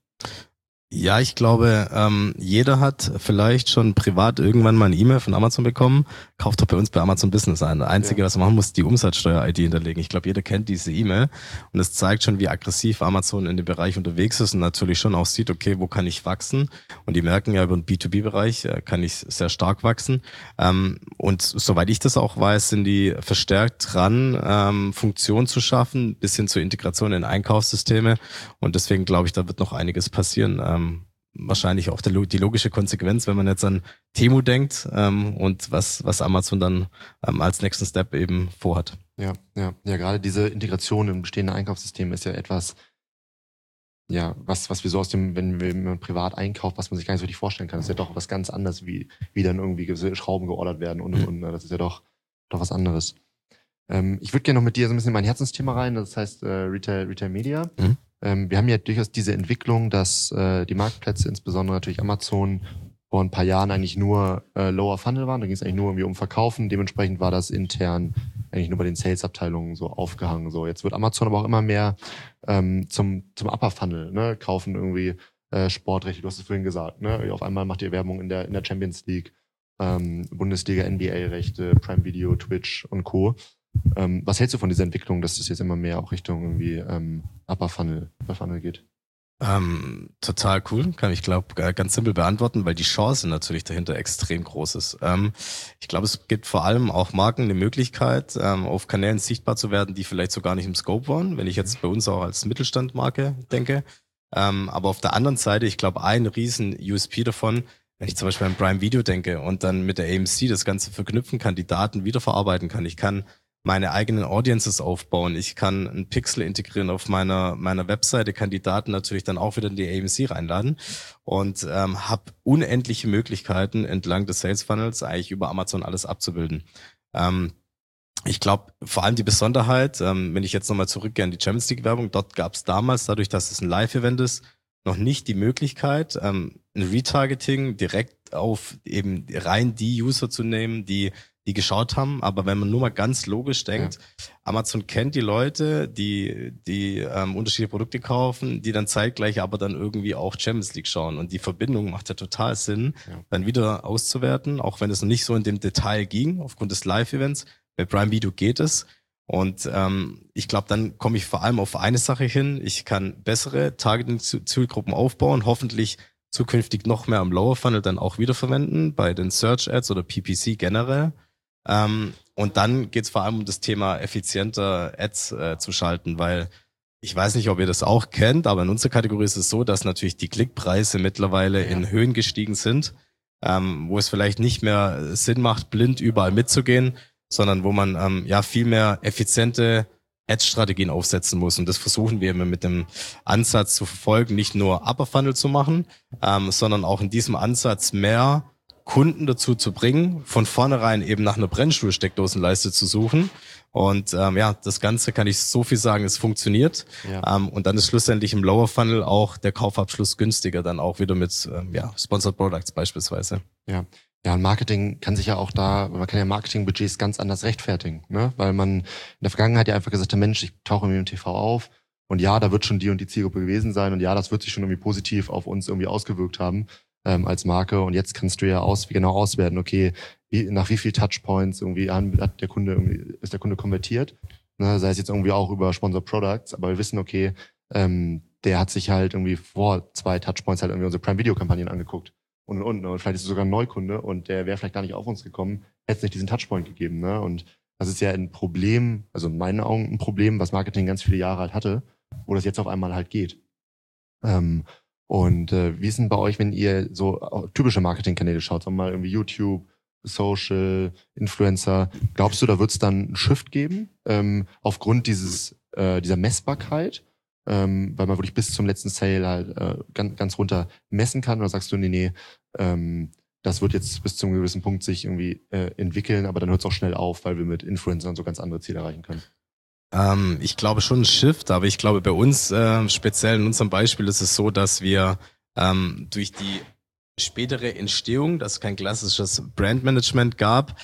Ja, ich glaube, ähm, jeder hat vielleicht schon privat irgendwann mal eine E-Mail von Amazon bekommen. Kauft doch bei uns bei Amazon Business ein. Das Einzige, ja. was man machen muss, ist die Umsatzsteuer-I D hinterlegen. Ich glaube, jeder kennt diese E-Mail und es zeigt schon, wie aggressiv Amazon in dem Bereich unterwegs ist und natürlich schon auch sieht, okay, wo kann ich wachsen? Und die merken ja, über den B zwei B-Bereich äh, kann ich sehr stark wachsen. Ähm, und soweit ich das auch weiß, sind die verstärkt dran, ähm, Funktionen zu schaffen, bis hin zur Integration in Einkaufssysteme. Und deswegen glaube ich, da wird noch einiges passieren. Ähm, wahrscheinlich auch der, die logische Konsequenz, wenn man jetzt an Temu denkt ähm, und was was Amazon dann ähm, als nächsten Step eben vorhat. Ja, ja, ja. Gerade diese Integration im bestehenden Einkaufssystem ist ja etwas, ja, was was wir so aus dem, wenn, wir, wenn man privat einkauft, was man sich gar nicht so richtig vorstellen kann. Das ist ja doch was ganz anderes, wie wie dann irgendwie Schrauben geordert werden und und und. Das ist ja doch doch was anderes. Ähm, ich würde gerne noch mit dir so ein bisschen in mein Herzensthema rein. Das heißt äh, Retail Retail Media. Mhm. Ähm, wir haben ja durchaus diese Entwicklung, dass äh, die Marktplätze, insbesondere natürlich Amazon, vor ein paar Jahren eigentlich nur äh, Lower Funnel waren. Da ging es eigentlich nur irgendwie um Verkaufen. Dementsprechend war das intern eigentlich nur bei den Sales-Abteilungen so aufgehangen. So, jetzt wird Amazon aber auch immer mehr ähm, zum zum Upper Funnel, ne? Kaufen irgendwie äh, Sportrechte, du hast es vorhin gesagt, ne? Auf einmal macht ihr Werbung in der in der Champions League, ähm, Bundesliga, N B A-Rechte, Prime Video, Twitch und Co. Ähm, was hältst du von dieser Entwicklung, dass das jetzt immer mehr auch Richtung irgendwie ähm, Upper Funnel, Upper Funnel geht? Ähm, total cool, kann ich glaube ganz simpel beantworten, weil die Chance natürlich dahinter extrem groß ist. Ähm, ich glaube, es gibt vor allem auch Marken eine Möglichkeit, ähm, auf Kanälen sichtbar zu werden, die vielleicht so gar nicht im Scope waren, wenn ich jetzt bei uns auch als Mittelstandmarke denke. Ähm, aber auf der anderen Seite, ich glaube, ein riesen U S P davon, wenn ich zum Beispiel an Prime Video denke und dann mit der A M C das Ganze verknüpfen kann, die Daten wiederverarbeiten kann, ich kann meine eigenen Audiences aufbauen. Ich kann einen Pixel integrieren auf meiner meiner Webseite, kann die Daten natürlich dann auch wieder in die A M C reinladen und ähm, habe unendliche Möglichkeiten entlang des Sales Funnels eigentlich über Amazon alles abzubilden. Ähm, ich glaube, vor allem die Besonderheit, ähm, wenn ich jetzt nochmal zurückgehe an die Champions League Werbung, dort gab es damals, dadurch, dass es ein Live-Event ist, noch nicht die Möglichkeit, ähm, ein Retargeting direkt auf eben rein die User zu nehmen, die die geschaut haben, aber wenn man nur mal ganz logisch denkt, ja. Amazon kennt die Leute, die die ähm, unterschiedliche Produkte kaufen, die dann zeitgleich aber dann irgendwie auch Champions League schauen und die Verbindung macht ja total Sinn, ja. dann wieder auszuwerten, auch wenn es noch nicht so in dem Detail ging, aufgrund des Live-Events. Bei Prime Video geht es und ähm, ich glaube, dann komme ich vor allem auf eine Sache hin, ich kann bessere Targeting-Zielgruppen aufbauen, hoffentlich zukünftig noch mehr am Lower Funnel dann auch wiederverwenden, bei den Search Ads oder P P C generell. Ähm, und dann geht's vor allem um das Thema effizienter Ads äh, zu schalten, weil ich weiß nicht, ob ihr das auch kennt, aber in unserer Kategorie ist es so, dass natürlich die Klickpreise mittlerweile ja. in Höhen gestiegen sind, ähm, wo es vielleicht nicht mehr Sinn macht, blind überall mitzugehen, sondern wo man ähm, ja viel mehr effiziente Ads-Strategien aufsetzen muss. Und das versuchen wir immer mit dem Ansatz zu verfolgen, nicht nur Upper Funnel zu machen, ähm, sondern auch in diesem Ansatz mehr Kunden dazu zu bringen, von vornherein eben nach einer Brennstuhlsteckdosenleiste zu suchen. Und ähm, ja, das Ganze kann ich so viel sagen, es funktioniert. Ja. Ähm, und dann ist schlussendlich im Lower Funnel auch der Kaufabschluss günstiger, dann auch wieder mit ähm, ja, Sponsored Products beispielsweise. Ja. Ja, und Marketing kann sich ja auch da, man kann ja Marketingbudgets ganz anders rechtfertigen, ne? Weil man in der Vergangenheit ja einfach gesagt hat, Mensch, ich tauche irgendwie im T V auf und ja, da wird schon die und die Zielgruppe gewesen sein und ja, das wird sich schon irgendwie positiv auf uns irgendwie ausgewirkt haben. Ähm, als Marke und jetzt kannst du ja aus, wie genau auswerten, okay, wie, nach wie viel Touchpoints irgendwie hat der Kunde irgendwie, ist der Kunde konvertiert, ne, sei es jetzt irgendwie auch über Sponsored Products, aber wir wissen, okay, ähm, der hat sich halt irgendwie vor zwei Touchpoints halt irgendwie unsere Prime Video Kampagnen angeguckt und und und, und vielleicht ist es sogar ein Neukunde und der wäre vielleicht gar nicht auf uns gekommen, hätte es nicht diesen Touchpoint gegeben, ne, und das ist ja ein Problem, also in meinen Augen ein Problem, was Marketing ganz viele Jahre halt hatte, wo das jetzt auf einmal halt geht. Ähm, Und äh, wie ist denn bei euch, wenn ihr so typische Marketingkanäle schaut, sagen wir mal irgendwie YouTube, Social, Influencer, glaubst du, da wird es dann einen Shift geben, ähm, aufgrund dieses äh, dieser Messbarkeit, ähm, weil man wirklich bis zum letzten Sale halt äh, ganz, ganz runter messen kann, oder sagst du, nee, nee, ähm, das wird jetzt bis zu einem gewissen Punkt sich irgendwie äh, entwickeln, aber dann hört es auch schnell auf, weil wir mit Influencern so ganz andere Ziele erreichen können? Ähm, ich glaube schon ein Shift, aber ich glaube bei uns, äh, speziell in unserem Beispiel, ist es so, dass wir ähm, durch die spätere Entstehung, dass es kein klassisches Brandmanagement gab,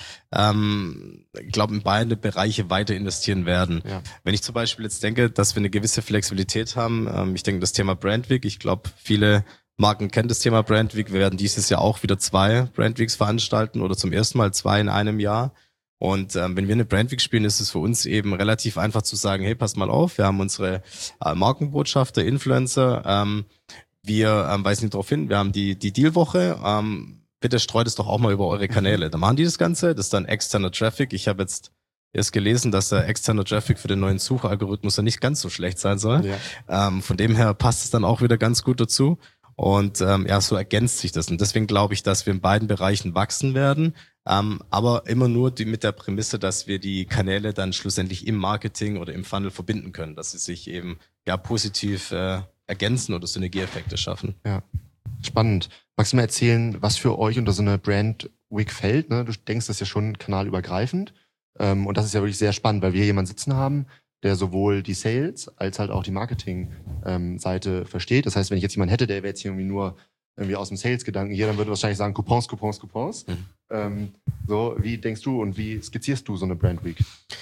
ähm, ich glaube in beide Bereiche weiter investieren werden. Ja. Wenn ich zum Beispiel jetzt denke, dass wir eine gewisse Flexibilität haben, ähm, ich denke das Thema Brand Week, ich glaube viele Marken kennen das Thema Brand Week, wir werden dieses Jahr auch wieder zwei Brand Weeks veranstalten oder zum ersten Mal zwei in einem Jahr. Und ähm, wenn wir eine Brandweek spielen, ist es für uns eben relativ einfach zu sagen, hey, passt mal auf, wir haben unsere äh, Markenbotschafter, Influencer, ähm, wir ähm, weisen darauf hin, wir haben die die Dealwoche, ähm, bitte streut es doch auch mal über eure Kanäle. Dann machen die das Ganze, das ist dann externer Traffic. Ich habe jetzt erst gelesen, dass der externe Traffic für den neuen Suchalgorithmus ja nicht ganz so schlecht sein soll. Ja. Ähm, von dem her passt es dann auch wieder ganz gut dazu. Und ähm, ja, so ergänzt sich das. Und deswegen glaube ich, dass wir in beiden Bereichen wachsen werden. Ähm, aber immer nur die, mit der Prämisse, dass wir die Kanäle dann schlussendlich im Marketing oder im Funnel verbinden können, dass sie sich eben ja positiv äh, ergänzen oder Synergieeffekte schaffen. Ja, spannend. Magst du mal erzählen, was für euch unter so eine Brand Week fällt? Ne? Du denkst, das ist ja schon kanalübergreifend. Ähm, und das ist ja wirklich sehr spannend, weil wir hier jemanden sitzen haben, der sowohl die Sales als halt auch die Marketing-Seite ähm, versteht. Das heißt, wenn ich jetzt jemanden hätte, der wäre jetzt hier irgendwie nur irgendwie aus dem Sales-Gedanken hier, dann würde wahrscheinlich sagen Coupons, Coupons, Coupons. Mhm. Ähm, so, wie denkst du und wie skizzierst du so eine Brand Week?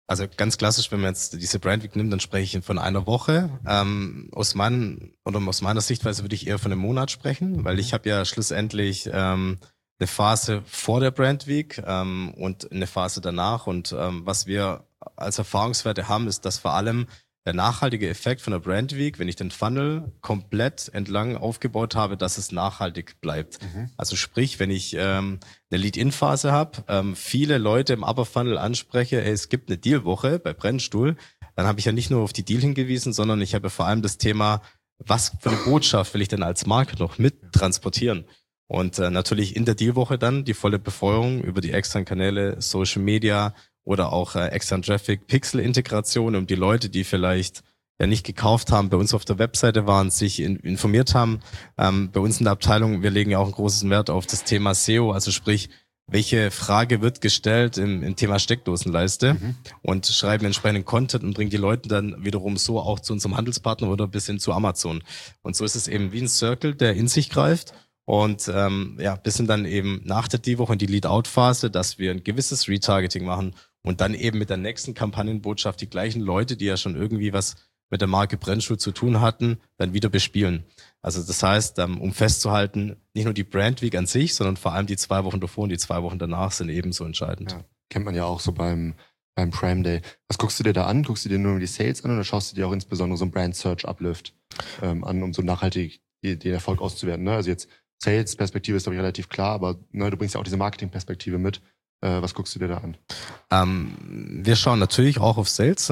Also ganz klassisch, wenn man jetzt diese Brand Week nimmt, dann spreche ich von einer Woche. Ähm, aus meinen, oder aus meiner Sichtweise würde ich eher von einem Monat sprechen, weil ich habe ja schlussendlich ähm, eine Phase vor der Brand Week ähm, und eine Phase danach. Und ähm, was wir als Erfahrungswerte haben, ist, dass vor allem der nachhaltige Effekt von der Brand Week, wenn ich den Funnel komplett entlang aufgebaut habe, dass es nachhaltig bleibt. Mhm. Also sprich, wenn ich ähm, eine Lead-In-Phase habe, ähm, viele Leute im Upper Funnel anspreche, hey, es gibt eine Deal-Woche bei Brennstuhl, dann habe ich ja nicht nur auf die Deal hingewiesen, sondern ich habe vor allem das Thema, was für eine Botschaft will ich denn als Marke noch mit transportieren? Und äh, natürlich in der Deal-Woche dann die volle Befeuerung über die externen Kanäle, Social Media, oder auch äh, extern Traffic, Pixel-Integration, um die Leute, die vielleicht ja nicht gekauft haben, bei uns auf der Webseite waren, sich in, informiert haben. Ähm, bei uns in der Abteilung, wir legen ja auch einen großen Wert auf das Thema S E O, also sprich, welche Frage wird gestellt im, im Thema Steckdosenleiste mhm. und schreiben entsprechenden Content und bringen die Leute dann wiederum so auch zu unserem Handelspartner oder bis hin zu Amazon. Und so ist es eben wie ein Circle, der in sich greift. Und ähm, ja, bis hin dann eben nach der D-Woche in die Lead-Out-Phase, dass wir ein gewisses Retargeting machen und dann eben mit der nächsten Kampagnenbotschaft die gleichen Leute, die ja schon irgendwie was mit der Marke Brennstuhl zu tun hatten, dann wieder bespielen. Also das heißt, um festzuhalten, nicht nur die Brand Week an sich, sondern vor allem die zwei Wochen davor und die zwei Wochen danach sind ebenso entscheidend. Ja, kennt man ja auch so beim beim Prime Day. Was guckst du dir da an? Guckst du dir nur die Sales an oder schaust du dir auch insbesondere so ein Brand Search Uplift ähm, an, um so nachhaltig den Erfolg auszuwerten? Ne? Also jetzt Sales-Perspektive ist, glaube ich, relativ klar, aber ne, du bringst ja auch diese Marketing-Perspektive mit. Äh, was guckst du dir da an? Ähm, wir schauen natürlich auch auf Sales, ja.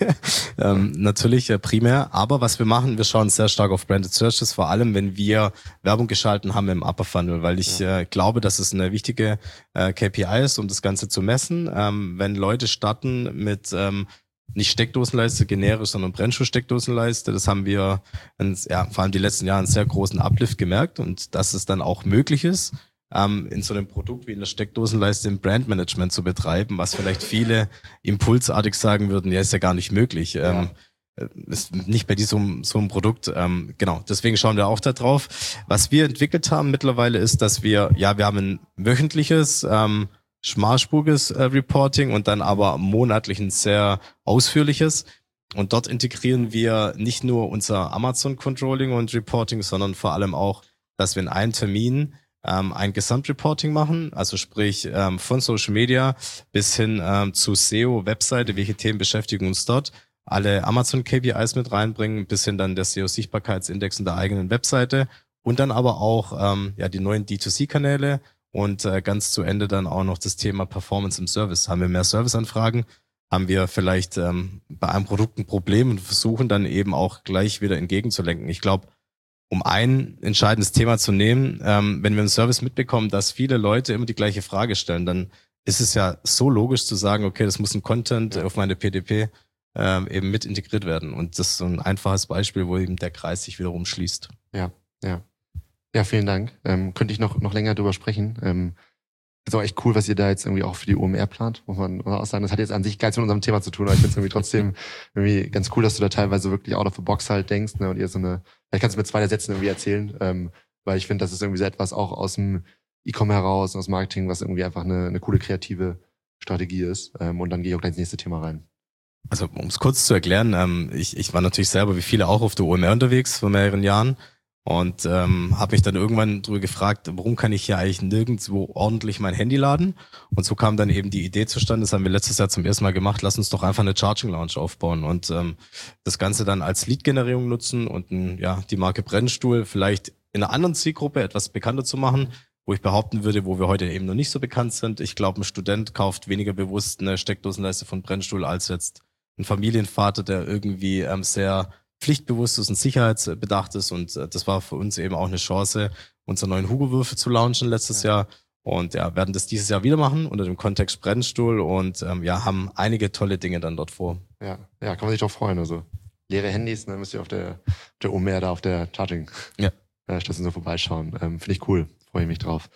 ähm, natürlich äh, primär, aber was wir machen, wir schauen sehr stark auf Branded Searches, vor allem wenn wir Werbung geschalten haben im Upper Funnel, weil ich ja. äh, glaube, dass es eine wichtige äh, K P I ist, um das Ganze zu messen. Ähm, wenn Leute starten mit ähm, nicht Steckdosenleiste generisch, sondern Brennschuh-Steckdosenleiste. Das haben wir in, ja, vor allem die letzten Jahre einen sehr großen Uplift gemerkt und dass es dann auch möglich ist, ähm, in so einem Produkt wie in der Steckdosenleiste im Brandmanagement zu betreiben, was vielleicht viele impulsartig sagen würden, ja, ist ja gar nicht möglich. Ja. Ähm, ist nicht bei diesem so einem Produkt. Ähm, genau, deswegen schauen wir auch da drauf. Was wir entwickelt haben mittlerweile ist, dass wir, ja, wir haben ein wöchentliches ähm, schmalspuriges äh, Reporting und dann aber monatlich ein sehr ausführliches. Und dort integrieren wir nicht nur unser Amazon-Controlling und Reporting, sondern vor allem auch, dass wir in einem Termin ähm, ein Gesamtreporting machen, also sprich ähm, von Social Media bis hin ähm, zu S E O, Webseite, welche Themen beschäftigen uns dort, alle Amazon-K P Is mit reinbringen, bis hin dann der S E O-Sichtbarkeitsindex in der eigenen Webseite und dann aber auch ähm, ja die neuen D zwei C-Kanäle, und äh, ganz zu Ende dann auch noch das Thema Performance im Service. Haben wir mehr Serviceanfragen? Haben wir vielleicht ähm, bei einem Produkt ein Problem und versuchen dann eben auch gleich wieder entgegenzulenken? Ich glaube, um ein entscheidendes Thema zu nehmen, ähm, wenn wir im Service mitbekommen, dass viele Leute immer die gleiche Frage stellen, dann ist es ja so logisch zu sagen, okay, das muss ein Content auf meine P D P ähm, eben mit integriert werden. Und das ist so ein einfaches Beispiel, wo eben der Kreis sich wiederum schließt. Ja, ja. Ja, vielen Dank. Ähm, könnte ich noch noch länger drüber sprechen. Ähm, ist auch echt cool, was ihr da jetzt irgendwie auch für die O M R plant, muss man auch sagen. Das hat jetzt an sich gar nichts mit unserem Thema zu tun, aber ich finde es irgendwie trotzdem irgendwie ganz cool, dass du da teilweise wirklich out of the box halt denkst, ne, und ihr so eine, vielleicht kannst du mit zwei der Sätzen irgendwie erzählen, ähm, weil ich finde, das ist irgendwie so etwas auch aus dem E-Com heraus, aus Marketing, was irgendwie einfach eine, eine coole kreative Strategie ist. Ähm, und dann gehe ich auch gleich ins nächste Thema rein. Also um es kurz zu erklären, ähm, ich, ich war natürlich selber wie viele auch auf der O M R unterwegs vor mehreren Jahren. Und ähm, habe mich dann irgendwann drüber gefragt, warum kann ich hier eigentlich nirgendwo ordentlich mein Handy laden? Und so kam dann eben die Idee zustande, das haben wir letztes Jahr zum ersten Mal gemacht, lass uns doch einfach eine Charging Lounge aufbauen und ähm, das Ganze dann als Lead-Generierung nutzen und ein, ja die Marke Brennstuhl vielleicht in einer anderen Zielgruppe etwas bekannter zu machen, wo ich behaupten würde, wo wir heute eben noch nicht so bekannt sind. Ich glaube, ein Student kauft weniger bewusst eine Steckdosenleiste von Brennstuhl als jetzt ein Familienvater, der irgendwie ähm, sehr pflichtbewusst ist und sicherheitsbedacht ist, und äh, das war für uns eben auch eine Chance, unseren neuen Hugo-Würfel zu launchen letztes ja. Jahr, und ja, werden das dieses Jahr wieder machen unter dem Kontext Brennstuhl und ähm, ja, haben einige tolle Dinge dann dort vor. Ja, ja, kann man sich doch freuen, also leere Handys, dann müsst ihr auf der, auf der O M R da auf der Charging ja. äh, Station so vorbeischauen, ähm, finde ich cool, freue ich mich drauf.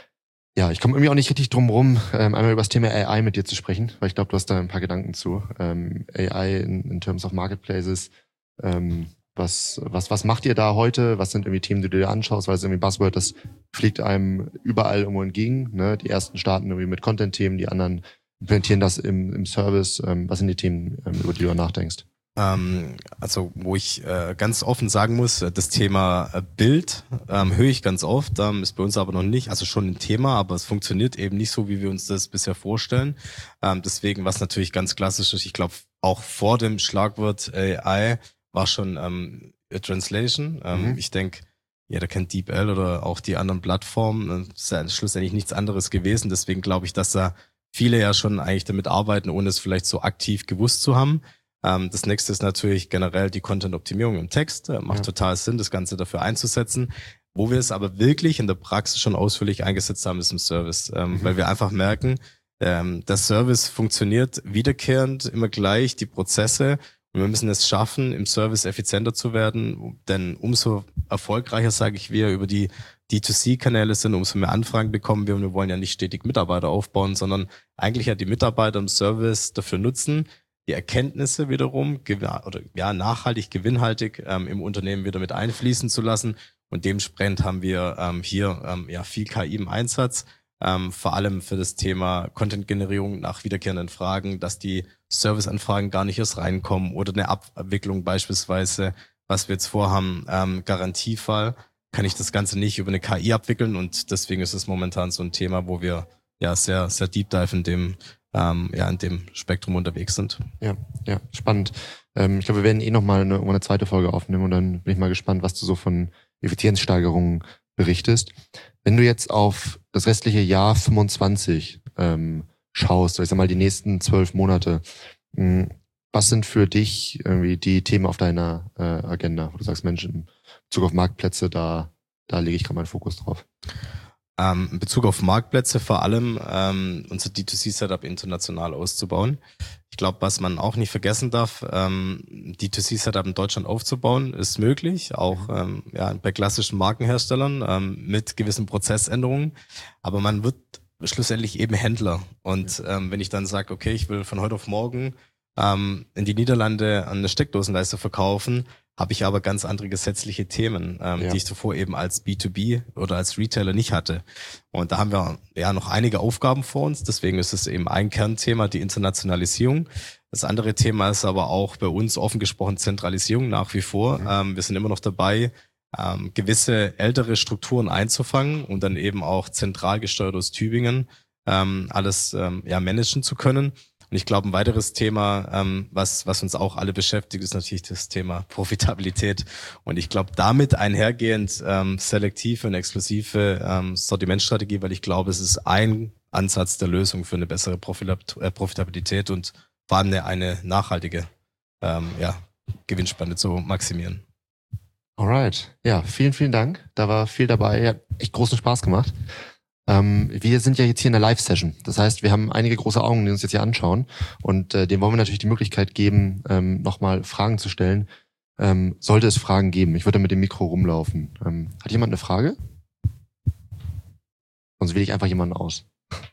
Ja, ich komme irgendwie auch nicht richtig drum rum, ähm, einmal über das Thema A I mit dir zu sprechen, weil ich glaube, du hast da ein paar Gedanken zu. Ähm, A I in, in terms of Marketplaces. Ähm, was, was, was macht ihr da heute? Was sind irgendwie Themen, die du dir anschaust? Weil es irgendwie Buzzword, das fliegt einem überall irgendwo entgegen. Ne? Die ersten starten irgendwie mit Content-Themen, die anderen implementieren das im, im Service? Ähm, was sind die Themen, ähm, über die du nachdenkst? Ähm, also wo ich äh, ganz offen sagen muss, das Thema äh, Bild ähm, höre ich ganz oft, ähm, ist bei uns aber noch nicht, also schon ein Thema, aber es funktioniert eben nicht so, wie wir uns das bisher vorstellen. Ähm, deswegen, was natürlich ganz klassisch ist, ich glaube auch vor dem Schlagwort A I war schon ähm, Translation. Ähm, Mhm. Ich denke, jeder kennt DeepL oder auch die anderen Plattformen. Das ist ja schlussendlich nichts anderes gewesen. Deswegen glaube ich, dass da viele ja schon eigentlich damit arbeiten, ohne es vielleicht so aktiv gewusst zu haben. Ähm, das nächste ist natürlich generell die Content-Optimierung im Text. Äh, macht Ja. total Sinn, das Ganze dafür einzusetzen. Wo wir es aber wirklich in der Praxis schon ausführlich eingesetzt haben, ist im Service. Ähm, Mhm. Weil wir einfach merken, ähm, der Service funktioniert wiederkehrend, immer gleich, die Prozesse. Und wir müssen es schaffen, im Service effizienter zu werden. Denn umso erfolgreicher, sage ich, wir über die D zwei C-Kanäle sind, umso mehr Anfragen bekommen wir. Und wir wollen ja nicht stetig Mitarbeiter aufbauen, sondern eigentlich ja die Mitarbeiter im Service dafür nutzen, die Erkenntnisse wiederum oder ja nachhaltig, gewinnhaltig ähm, im Unternehmen wieder mit einfließen zu lassen. Und dementsprechend haben wir ähm, hier ähm, ja viel K I im Einsatz, ähm, vor allem für das Thema Content-Generierung nach wiederkehrenden Fragen, dass die Serviceanfragen gar nicht erst reinkommen oder eine Abwicklung beispielsweise, was wir jetzt vorhaben, ähm, Garantiefall, kann ich das Ganze nicht über eine K I abwickeln und deswegen ist es momentan so ein Thema, wo wir ja sehr, sehr deep dive in dem ähm, ja in dem Spektrum unterwegs sind. Ja, ja, spannend. Ähm, ich glaube, wir werden eh nochmal eine, eine zweite Folge aufnehmen und dann bin ich mal gespannt, was du so von Effizienzsteigerungen berichtest. Wenn du jetzt auf das restliche Jahr fünfundzwanzig ähm, schaust, ich sag mal die nächsten zwölf Monate, mh, was sind für dich irgendwie die Themen auf deiner äh, Agenda, wo du sagst, Mensch, in Bezug auf Marktplätze, da, da lege ich gerade meinen Fokus drauf? Ähm, in Bezug auf Marktplätze vor allem ähm, unser D zwei C-Setup international auszubauen. Ich glaube, was man auch nicht vergessen darf, ähm, D zwei C-Setup in Deutschland aufzubauen, ist möglich, auch ähm, ja, bei klassischen Markenherstellern ähm, mit gewissen Prozessänderungen. Aber man wird schlussendlich eben Händler. Und ähm, wenn ich dann sage, okay, ich will von heute auf morgen ähm, in die Niederlande eine Steckdosenleiste verkaufen, habe ich aber ganz andere gesetzliche Themen, ähm, Ja. die ich zuvor eben als B zwei B oder als Retailer nicht hatte. Und da haben wir ja noch einige Aufgaben vor uns. Deswegen ist es eben ein Kernthema, die Internationalisierung. Das andere Thema ist aber auch bei uns offen gesprochen Zentralisierung nach wie vor. Mhm. Ähm, wir sind immer noch dabei, ähm, gewisse ältere Strukturen einzufangen und dann eben auch zentral gesteuert aus Tübingen ähm, alles ähm, ja managen zu können. Und ich glaube, ein weiteres Thema, ähm, was was uns auch alle beschäftigt, ist natürlich das Thema Profitabilität. Und ich glaube, damit einhergehend ähm, selektive und exklusive ähm, Sortimentstrategie, weil ich glaube, es ist ein Ansatz der Lösung für eine bessere Profitabilität und vor allem eine, eine nachhaltige ähm, ja, Gewinnspanne zu maximieren. Alright. Ja, vielen, vielen Dank. Da war viel dabei. Hat echt großen Spaß gemacht. Ähm, wir sind ja jetzt hier in der Live-Session. Das heißt, wir haben einige große Augen, die uns jetzt hier anschauen. Und äh, denen wollen wir natürlich die Möglichkeit geben, ähm, nochmal Fragen zu stellen. Ähm, sollte es Fragen geben? Ich würde mit dem Mikro rumlaufen. Ähm, hat jemand eine Frage? Sonst wähle ich einfach jemanden aus.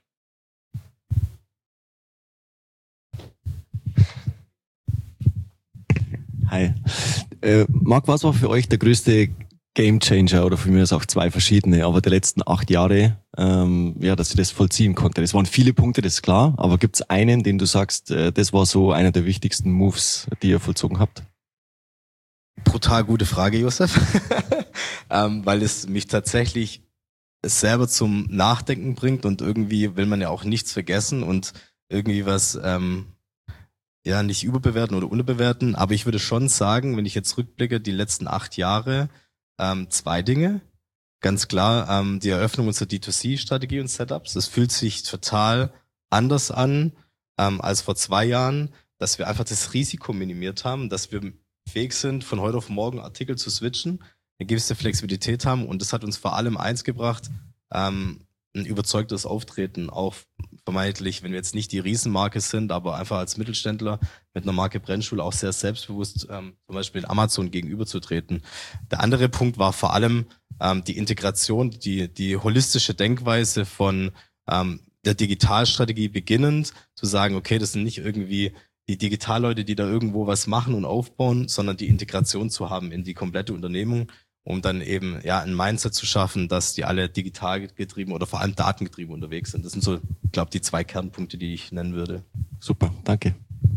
Hi. Äh, Marc, was war für euch der größte Gamechanger oder für mich ist auch zwei verschiedene, aber der letzten acht Jahre, ähm, ja, dass ihr das vollziehen konnte? Das waren viele Punkte, das ist klar, aber gibt es einen, den du sagst, äh, das war so einer der wichtigsten Moves, die ihr vollzogen habt? Brutal gute Frage, Josef, ähm, weil es mich tatsächlich selber zum Nachdenken bringt und irgendwie will man ja auch nichts vergessen und irgendwie was ähm, ja nicht überbewerten oder unterbewerten, aber ich würde schon sagen, wenn ich jetzt rückblicke, die letzten acht Jahre, ähm, zwei Dinge. Ganz klar, ähm, die Eröffnung unserer D zwei C-Strategie und Setups. Das fühlt sich total anders an ähm, als vor zwei Jahren, dass wir einfach das Risiko minimiert haben, dass wir fähig sind, von heute auf morgen Artikel zu switchen, eine gewisse Flexibilität haben und das hat uns vor allem eins gebracht, ähm, ein überzeugtes Auftreten, auch vermeintlich, wenn wir jetzt nicht die Riesenmarke sind, aber einfach als Mittelständler mit einer Marke Brennschule auch sehr selbstbewusst ähm, zum Beispiel in Amazon gegenüberzutreten. Der andere Punkt war vor allem ähm, die Integration, die die holistische Denkweise von ähm, der Digitalstrategie beginnend, zu sagen, okay, das sind nicht irgendwie die Digitalleute, die da irgendwo was machen und aufbauen, sondern die Integration zu haben in die komplette Unternehmung um dann eben ja ein Mindset zu schaffen, dass die alle digital getrieben oder vor allem datengetrieben unterwegs sind. Das sind so, ich glaube, die zwei Kernpunkte, die ich nennen würde. Super, danke.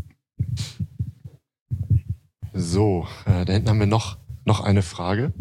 So, äh, da hinten haben wir noch, noch eine Frage.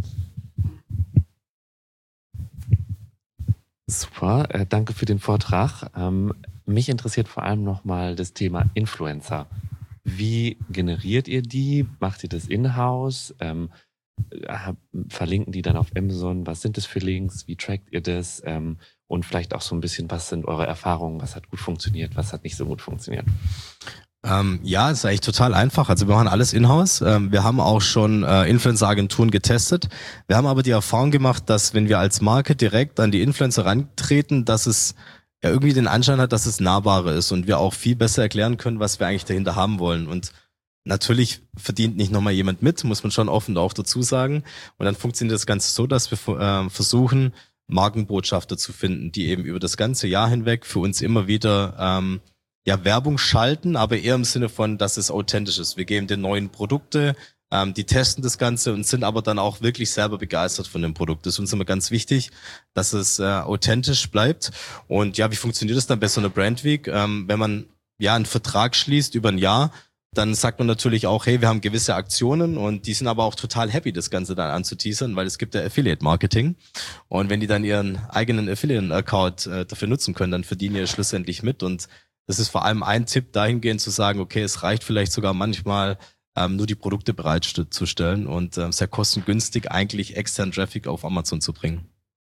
Super, äh, danke für den Vortrag. Ähm, mich interessiert vor allem nochmal das Thema Influencer. Wie generiert ihr die? Macht ihr das in-house? Ähm, äh, verlinken die dann auf Amazon? Was sind das für Links? Wie trackt ihr das? Ähm, und vielleicht auch so ein bisschen, was sind eure Erfahrungen? Was hat gut funktioniert? Was hat nicht so gut funktioniert? Ähm, ja, ist eigentlich total einfach. Also wir machen alles in-house. Ähm, wir haben auch schon äh, Influencer-Agenturen getestet. Wir haben aber die Erfahrung gemacht, dass wenn wir als Marke direkt an die Influencer rantreten, dass es ja irgendwie den Anschein hat, dass es nahbarer ist und wir auch viel besser erklären können, was wir eigentlich dahinter haben wollen. Und natürlich verdient nicht nochmal jemand mit, muss man schon offen auch dazu sagen. Und dann funktioniert das Ganze so, dass wir äh, versuchen, Markenbotschafter zu finden, die eben über das ganze Jahr hinweg für uns immer wieder ähm, ja Werbung schalten, aber eher im Sinne von, dass es authentisch ist. Wir geben den neuen Produkte, ähm, die testen das Ganze und sind aber dann auch wirklich selber begeistert von dem Produkt. Das ist uns immer ganz wichtig, dass es äh, authentisch bleibt. Und ja, wie funktioniert das dann bei so einer Brand Week? Ähm, wenn man ja einen Vertrag schließt über ein Jahr, dann sagt man natürlich auch, hey, wir haben gewisse Aktionen und die sind aber auch total happy, das Ganze dann anzuteasern, weil es gibt ja Affiliate-Marketing. Und wenn die dann ihren eigenen Affiliate-Account äh, dafür nutzen können, dann verdienen die schlussendlich mit. Und das ist vor allem ein Tipp dahingehend zu sagen, okay, es reicht vielleicht sogar manchmal ähm, nur die Produkte bereitzustellen und äh, sehr kostengünstig eigentlich externen Traffic auf Amazon zu bringen.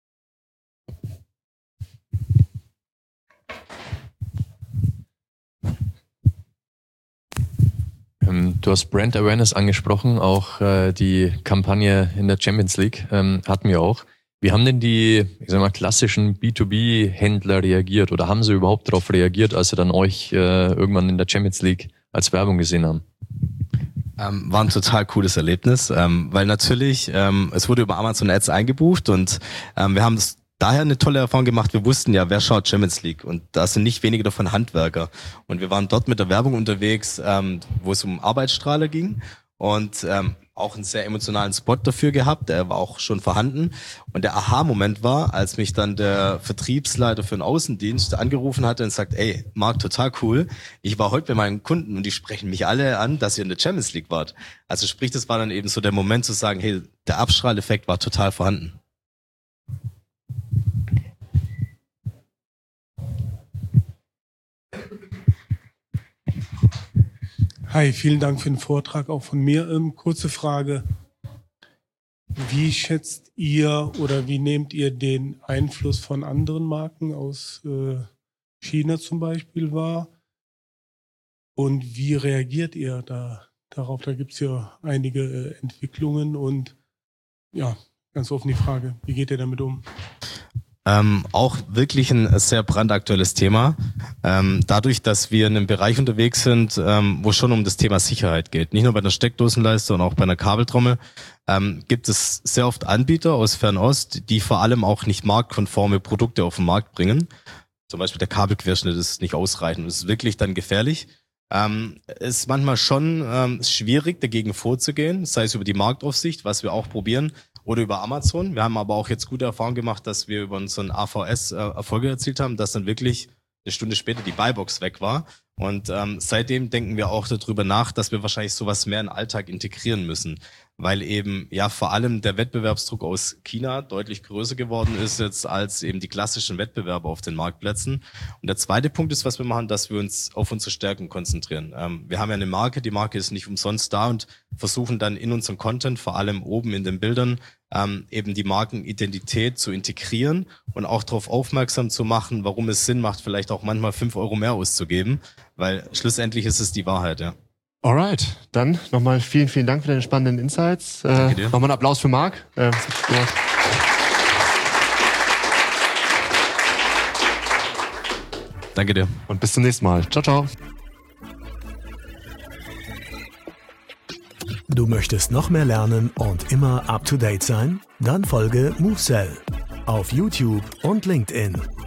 Ähm, du hast Brand Awareness angesprochen, auch äh, die Kampagne in der Champions League ähm, hatten wir auch. Wie haben denn die, ich sag mal, klassischen B zwei B-Händler reagiert oder haben sie überhaupt darauf reagiert, als sie dann euch äh, irgendwann in der Champions League als Werbung gesehen haben? Ähm, war ein total cooles Erlebnis, ähm, weil natürlich, ähm, es wurde über Amazon Ads eingebucht und ähm, wir haben das daher eine tolle Erfahrung gemacht. Wir wussten ja, wer schaut Champions League und da sind nicht wenige davon Handwerker. Und wir waren dort mit der Werbung unterwegs, ähm, wo es um Arbeitsstrahler ging und ähm, auch einen sehr emotionalen Spot dafür gehabt, der war auch schon vorhanden. Und der Aha-Moment war, als mich dann der Vertriebsleiter für den Außendienst angerufen hatte und sagt, ey, Marc, total cool, ich war heute bei meinen Kunden und die sprechen mich alle an, dass ihr in der Champions League wart. Also sprich, das war dann eben so der Moment zu sagen, hey, der Abstrahleffekt war total vorhanden. Hi, vielen Dank für den Vortrag, auch von mir. Ähm, kurze Frage. Wie schätzt ihr oder wie nehmt ihr den Einfluss von anderen Marken aus äh, China zum Beispiel wahr? Und wie reagiert ihr da darauf? Da gibt es ja einige äh, Entwicklungen und ja, ganz offen die Frage, wie geht ihr damit um? Ähm, auch wirklich ein sehr brandaktuelles Thema. Ähm, dadurch, dass wir in einem Bereich unterwegs sind, ähm, wo schon um das Thema Sicherheit geht. Nicht nur bei der Steckdosenleiste, sondern auch bei einer Kabeltrommel, ähm, gibt es sehr oft Anbieter aus Fernost, die vor allem auch nicht marktkonforme Produkte auf den Markt bringen. Zum Beispiel der Kabelquerschnitt ist nicht ausreichend. Das ist wirklich dann gefährlich. Ähm, ist manchmal schon ähm, schwierig, dagegen vorzugehen, sei es über die Marktaufsicht, was wir auch probieren, oder über Amazon. Wir haben aber auch jetzt gute Erfahrungen gemacht, dass wir über unseren A V S äh, Erfolge erzielt haben, dass dann wirklich eine Stunde später die Buybox weg war. Und ähm, seitdem denken wir auch darüber nach, dass wir wahrscheinlich sowas mehr in den Alltag integrieren müssen, weil eben ja vor allem der Wettbewerbsdruck aus China deutlich größer geworden ist jetzt als eben die klassischen Wettbewerber auf den Marktplätzen. Und der zweite Punkt ist, was wir machen, dass wir uns auf unsere Stärken konzentrieren. Ähm, wir haben ja eine Marke, die Marke ist nicht umsonst da und versuchen dann in unserem Content, vor allem oben in den Bildern, ähm, eben die Markenidentität zu integrieren und auch darauf aufmerksam zu machen, warum es Sinn macht, vielleicht auch manchmal fünf Euro mehr auszugeben, weil schlussendlich ist es die Wahrheit, ja. Alright, dann nochmal vielen, vielen Dank für deine spannenden Insights. Äh, nochmal einen Applaus für Marc. Äh, Danke dir. Und bis zum nächsten Mal. Ciao, ciao. Du möchtest noch mehr lernen und immer up to date sein? Dann folge MoveSell auf YouTube und LinkedIn.